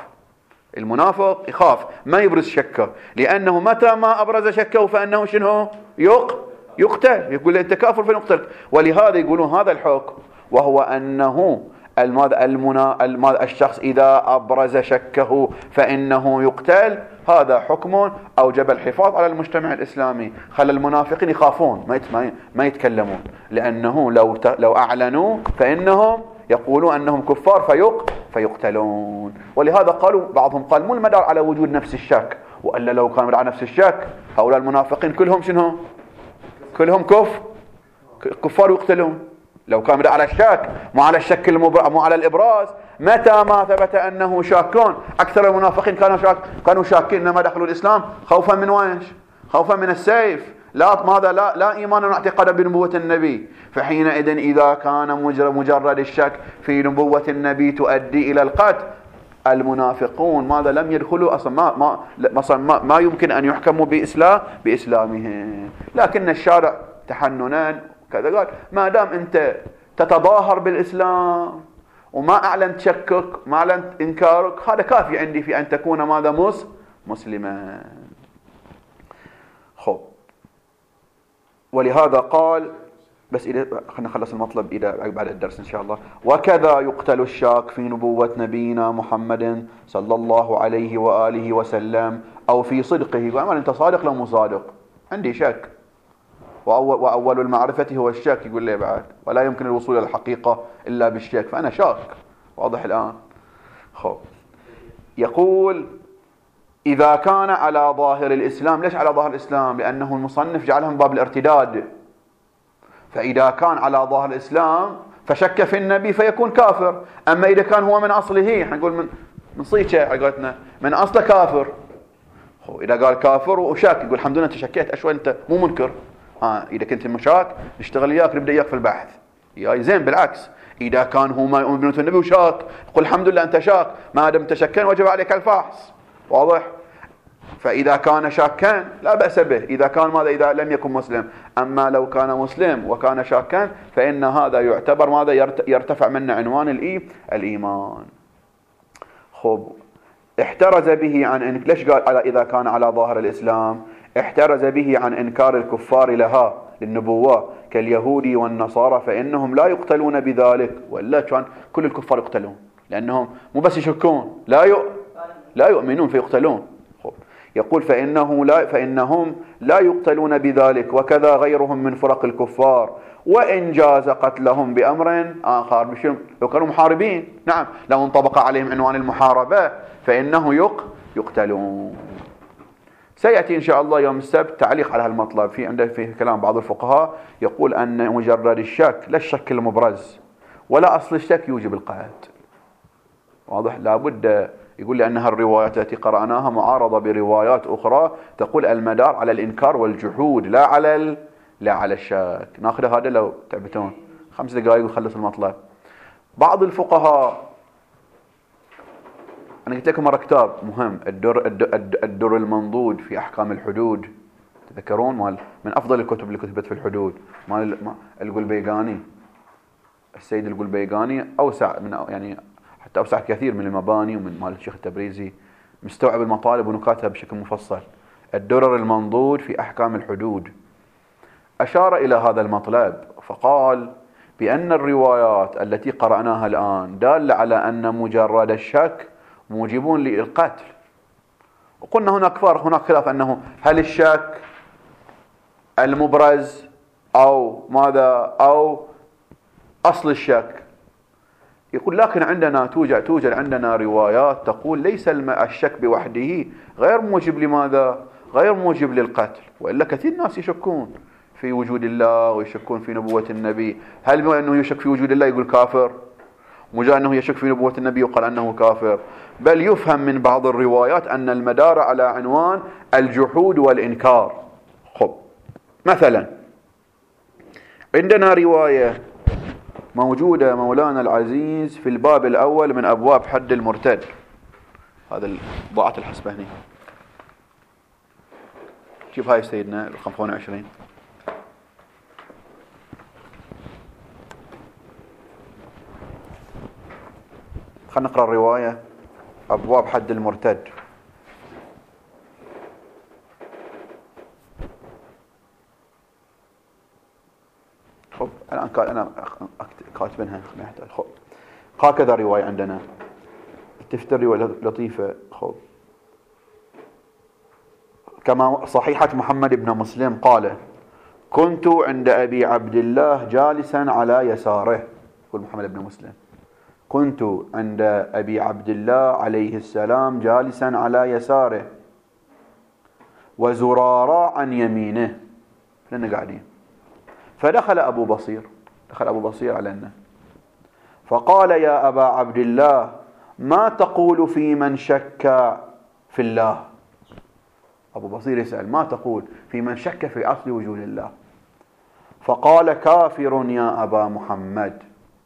يخاف ما يبرز شكه، لأنه متى ما أبرز شكه فإنه شنو؟ يقتل. يقول أنت كافر فنقتلك. ولهذا يقولون هذا الحكم، وهو أنه الشخص إذا أبرز شكه فإنه يقتل، هذا حكم أوجب الحفاظ على المجتمع الإسلامي، خلى المنافقين يخافون ما يتكلمون، لأنه لو أعلنوا فإنهم يقولون أنهم كفار فيقتلون. ولهذا بعضهم قال مو المدار على وجود نفس الشك، وإلا لو كان على نفس الشك هؤلاء المنافقين كلهم شنو؟ كلهم كفار يقتلون. لو كان على الشك، مو على الشك مو على الإبراز، متى ما ثبت أنه شاكون. أكثر المنافقين كانوا شاكين إنما دخلوا الإسلام خوفا من ويش؟ خوفا من السيف، لا إيمانا واعتقادا بنبوة النبي. فحينئذ إذا كان مجرد الشك في نبوة النبي تؤدي إلى القتل، المنافقون لم يدخلوا أصلا، ما يمكن أن يحكموا بإسلامهم. لكن الشارع تحننا كذا قال ما دام أنت تتظاهر بالإسلام وما أعلنت شكك، ما أعلنت إنكارك، هذا كافي عندي في أن تكون مسلما. خب، ولهذا قال، بس خلينا نخلص المطلب بعد الدرس إن شاء الله. وكذا يقتل الشاك في نبوة نبينا محمد صلى الله عليه وآله وسلم أو في صدقه. يقول أنت صادق لو مو صادق، عندي شك، وأول المعرفة هو الشك. يقول لي بعد ولا يمكن الوصول إلى الحقيقة إلا بالشك، فأنا شاك. واضح الآن؟ خب، يقول إذا كان على ظاهر الإسلام. ليش على ظاهر الإسلام؟ لأنه المصنف جعلهم باب الارتداد. فإذا كان على ظاهر الإسلام فشك في النبي فيكون كافر. أما إذا كان هو من أصله، نقول من صيته عقلتنا من أصله كافر. إذا قال كافر وشاك، يقول الحمد لله أنت شكيت، أشوى أنت مو منكر. إذا كنت مشاك نشتغل إياك، نبدأ إياك في البحث يا زين. بالعكس، إذا كان هو ما يؤمن بنبوة النبي وشاك، يقول الحمد لله أنت شاك، ما دام تشكين وجب عليك الفحص. واضح؟ فإذا كان شاكا لا بأس به، إذا كان ماذا؟ إذا لم يكن مسلم. أما لو كان مسلم وكان شاكا فإن هذا يعتبر ماذا؟ يرتفع منه عنوان الإيمان. خب احترز به عن ليش قال إذا كان على ظاهر الإسلام؟ احترز به عن إنكار الكفار لها للنبوة كاليهود والنصارى، فإنهم لا يقتلون بذلك، ولا كان كل الكفار يقتلون، لأنهم مو بس يشكون، لا يؤمنون فيقتلون. يقول فإنهم لا يقتلون بذلك، وكذا غيرهم من فرق الكفار، وإن جاز قتلهم بأمر آخر. لو كانوا محاربين، نعم، لو انطبق عليهم عنوان المحاربة فإنه يقتلون. سيأتي إن شاء الله يوم السبت تعليق على هالمطلب. في كلام بعض الفقهاء يقول أن مجرد الشك، لا الشك المبرز ولا أصل الشك يوجب القتل. واضح؟ لابد يقول لأنها الروايات التي قرأناها معارضة بروايات أخرى تقول المدار على الإنكار والجحود لا على الشك. ناخذ هذا لو تعبتون 5 دقائق ونخلص المطلب. بعض الفقهاء، أنا قلت لكم مرة كتاب مهم، الدر المنضود في أحكام الحدود، تذكرون؟ من أفضل الكتب اللي كتبت في الحدود، مال القلبيقاني، السيد القلبيقاني، أوسع من يعني حتى أوسع كثير من المباني ومن مال الشيخ التبريزي، مستوعب المطالب ونكاتها بشكل مفصل. الدرر المنضود في أحكام الحدود أشار إلى هذا المطلب، فقال بأن الروايات التي قرأناها الآن دالة على أن مجرد الشك موجبون للقتل. وقلنا هناك خلاف أنه هل الشك المبرز أو ماذا أو أصل الشك. يقول لكن عندنا توجد عندنا روايات تقول ليس الشك بوحده غير موجب لماذا؟ غير موجب للقتل، وإلا كثير ناس يشكون في وجود الله ويشكون في نبوة النبي. هل بما أنه يشك في وجود الله يقول كافر؟ مجرد أنه يشك في نبوة النبي وقال أنه كافر؟ بل يفهم من بعض الروايات أن المدار على عنوان الجحود والإنكار. خب مثلا عندنا رواية موجودة مولانا العزيز في الباب الأول من أبواب حد المرتد. هذا ضاعت الحسبة هنا. شوف هاي سيدنا رقم 28. خلنا نقرأ الرواية. أبواب حد المرتد. خب الآن أنا كاتبينها. خب هكذا رواية عندنا تفتر رواية لطيفة. خب كما صحيحة محمد بن مسلم قال كنت عند أبي عبد الله جالسا على يساره. يقول محمد بن مسلم كنت عند أبي عبد الله عليه السلام جالسا على يساره وزرارا عن يمينه، لأننا قاعدين. فدخل أبو بصير علينا فقال يا أبا عبد الله ما تقول في من شك في الله؟ أبو بصير يسأل ما تقول في من شك في أصل وجود الله؟ فقال كافر يا أبا محمد.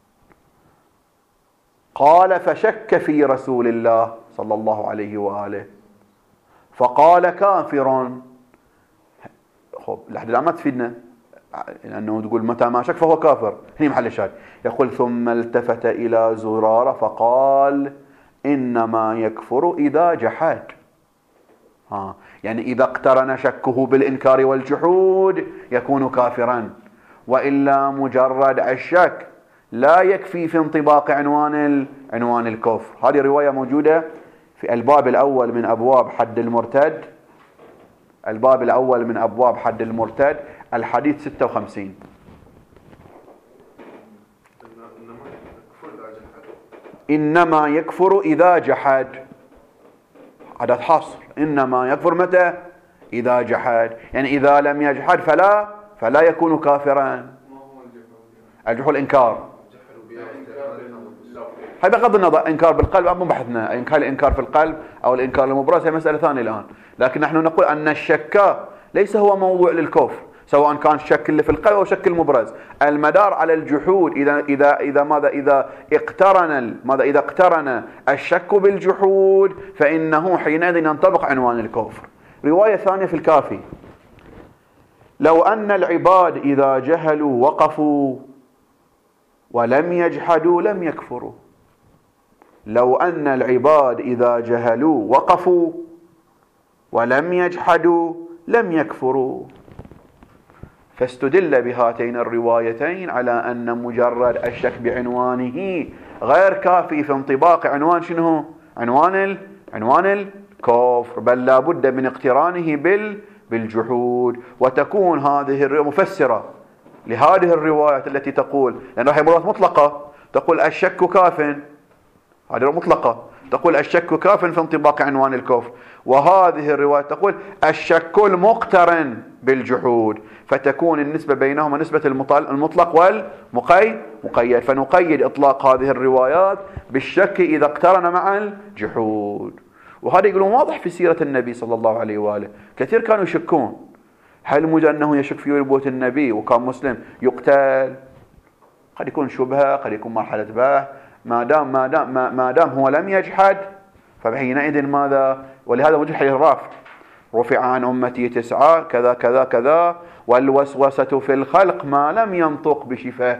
قال فشك في رسول الله صلى الله عليه وآله فقال كافر. خب لحد الآن ما تفيدنا، لأنه تقول متى ما شك فهو كافر، هنا محل الشاهد. يقول ثم التفت إلى زرارة فقال إنما يكفر إذا جحد. يعني إذا اقترن شكه بالإنكار والجحود يكون كافرا، وإلا مجرد الشك لا يكفي في انطباق عنوان الكفر. هذه رواية موجودة في الباب الأول من أبواب حد المرتد. الباب الأول من أبواب حد المرتد الحديث 56. إنما يكفر إذا جحد. عدد حصر. إنما يكفر متى؟ إذا جحد. يعني إذا لم يجحد فلا يكون كافرا. الجحود الإنكار. هاي بغض النظر إنكار بالقلب مو بحثنا، الإنكار في القلب أو الإنكار المبرز هي مسألة ثانية الآن. لكن نحن نقول أن الشك ليس هو موضوع للكفر، سواء كان الشك اللي في القلب أو الشك المبرز. المدار على الجحود إذا اقترن الشك بالجحود فإنه حينئذ ينطبق عنوان الكفر. رواية ثانية في الكافي: لو أن العباد إذا جهلوا وقفوا ولم يجحدوا لم يكفروا. لو أن العباد إذا جهلوا وقفوا ولم يجحدوا لم يكفروا. فاستدل بهاتين الروايتين على أن مجرد الشك بعنوانه غير كافي في انطباق عنوان شنو؟ عنوان الكفر، بل لا بد من اقترانه بالجحود. وتكون هذه الرواية مفسرة لهذه الروايات التي تقول، لأن هي روايات مطلقة تقول الشك كاف، هذه مطلقة تقول الشك كاف في انطباق عنوان الكفر، وهذه الرواية تقول الشك المقترن بالجحود، فتكون النسبة بينهما نسبة المطلق والمقيد، فنقيد إطلاق هذه الروايات بالشك إذا اقترن مع الجحود. وهذا يقولون واضح في سيرة النبي صلى الله عليه وآله، كثير كانوا يشكون هل مجرد أنه يشك في نبوة النبي وكان مسلم يقتل؟ قد يكون شبهة، قد يكون مرحلة بحث، ما دام هو لم يجحد فحينئذ ماذا؟ ولهذا وجه حديث الرافع: رفع عن أمتي 9 كذا كذا كذا، والوسوسة في الخلق ما لم ينطق بشفاه.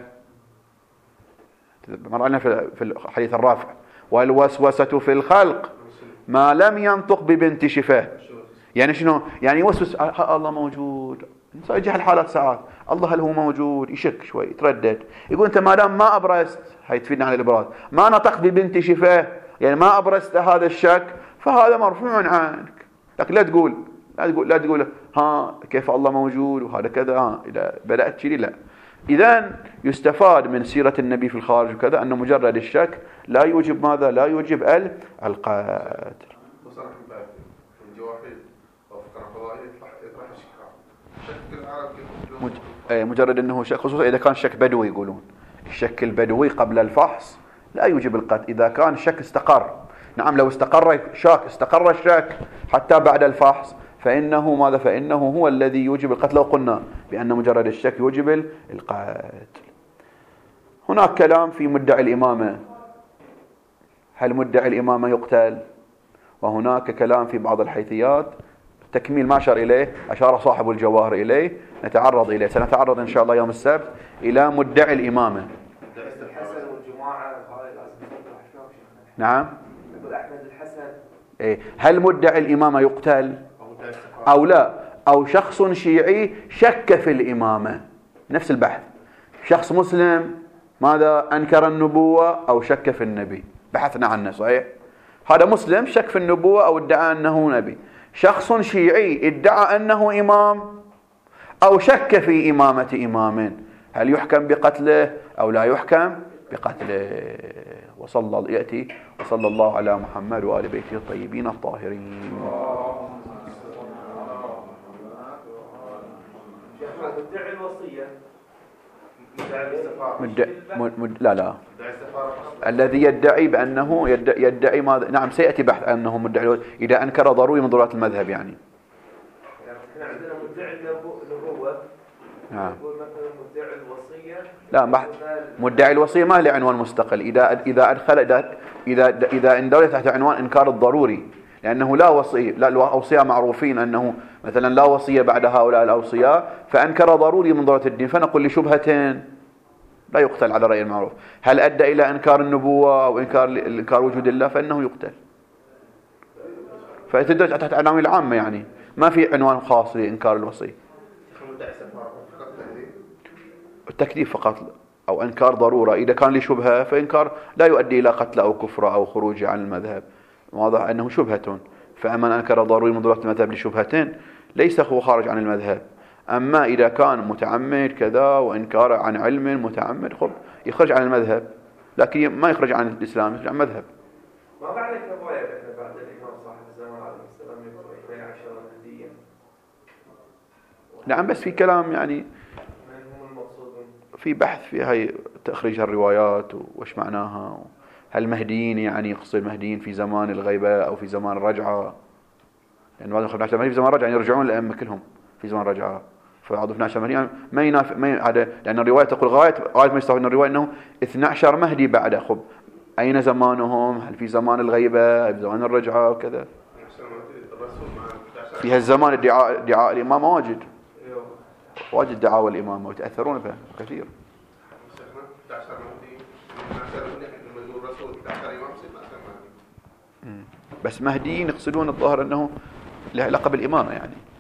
مرنا في الحديث الرافع: والوسوسة في الخلق ما لم ينطق ببنت شفاه. يعني شنو؟ يعني يوسوس الله موجود، يجي الحالات ساعات الله هل هو موجود، يشك شوي يتردد، يقول انت ما دام ما ابرزت، هي تفيدنا عن الابراز، ما نطق ببنت شفاه، يعني ما ابرزت هذا الشك، فهذا مرفوع عنك. لكن لا تقول ها كيف الله موجود وهذا كذا، اذا بدات تشيلي لا. اذا يستفاد من سيرة النبي في الخارج وكذا ان مجرد الشك لا يوجب ماذا؟ لا يوجب القتل. مجرد انه شك، خصوصا اذا كان شك بدوي، يقولون الشك البدوي قبل الفحص لا يوجب القتل اذا كان الشك استقر. نعم، لو استقر الشك حتى بعد الفحص فانه ماذا؟ فانه هو الذي يوجب القتل، لو قلنا بان مجرد الشك يوجب القتل. هناك كلام في مدعي الامامه، هل مدعي الامامه يقتل؟ وهناك كلام في بعض الحيثيات، تكميل ما أشار إليه أشار صاحب الجواهر إليه، نتعرض إليه، سنتعرض إن شاء الله يوم السبت إلى مدعي الإمامة. الحسن والجماعة هاي لازم. نعم. يقول أحمد الحسن. إيه، هل مدعي الإمامة يقتل أو لا؟ أو شخص شيعي شك في الإمامة، نفس البحث، شخص مسلم ماذا؟ أنكر النبوة أو شك في النبي، بحثنا عنه صحيح. هذا مسلم شك في النبوة أو ادعى أنه نبي. شخص شيعي ادعى أنه إمام أو شك في إمامة إمام، هل يحكم بقتله أو لا يحكم بقتله؟ وصلى الله على محمد وآل بيته الطيبين الطاهرين. مدعي الوصية، لا الذي يدعي بأنه يدعي ماذا؟ نعم سيأتي بحث أنه مدعي إذا أنكر ضروري من ضرورات المذهب يعني. احنا عندنا مدعي النبوة. نعم. يقول مثلا مدعي الوصية. لا، مدعي الوصية ما له عنوان مستقل. إذا اندرج تحت عنوان إنكار الضروري، لأنه لا وصية، لا الأوصياء معروفين أنه مثلا لا وصية بعد هؤلاء الأوصياء، فأنكر ضروري من ضرورة الدين، فنقول لشبهة لا يقتل على رأي المعروف. هل أدى إلى إنكار النبوة أو إنكار وجود الله فإنه يقتل. فتدرج تحت عناوين العامة، يعني ما في عنوان خاص لإنكار الوصية. التكذيب فقط أو إنكار ضرورة، إذا كان لشبهة فإنكار لا يؤدي إلى قتل أو كفر أو خروج عن المذهب، واضح أنه شبهة. فأما أنكر ضروري من ضرورة المذهب لشبهة ليس هو خارج عن المذهب. أما إذا كان متعمد كذا وإنكار عن علم متعمد يخرج عن المذهب، لكن ما يخرج عن الإسلام، يخرج عن المذهب. ما معنى الرواية أن بعد الإمام صاحب الزمان عليه السلام يقول 12 هدية؟ نعم، بس في كلام يعني من هم المقصودون؟ في بحث في هاي تخريج الروايات وش معناها. هل مهديين يعني يقصد مهديين في زمان الغيبة أو في زمان الرجعة؟ لأن بعض الخلفاء في زمان الرجعة يرجعون الأئمة كلهم في زمان الرجعة، فعضو 12 مهدي ما ينافع هذا، لأن الرواية تقول غاية ما يستوعب الرواية أنه 12 مهدي بعده. أين زمانهم؟ هل في زمان الغيبة؟ في زمان الرجعة وكذا؟ في هالزمان ادعاء الإمامة واجد، ايوه واجد دعاوى الإمامة ويتأثرون بها كثير. بس مهديين يقصدون الظاهر أنه له علاقة بالإمامة يعني.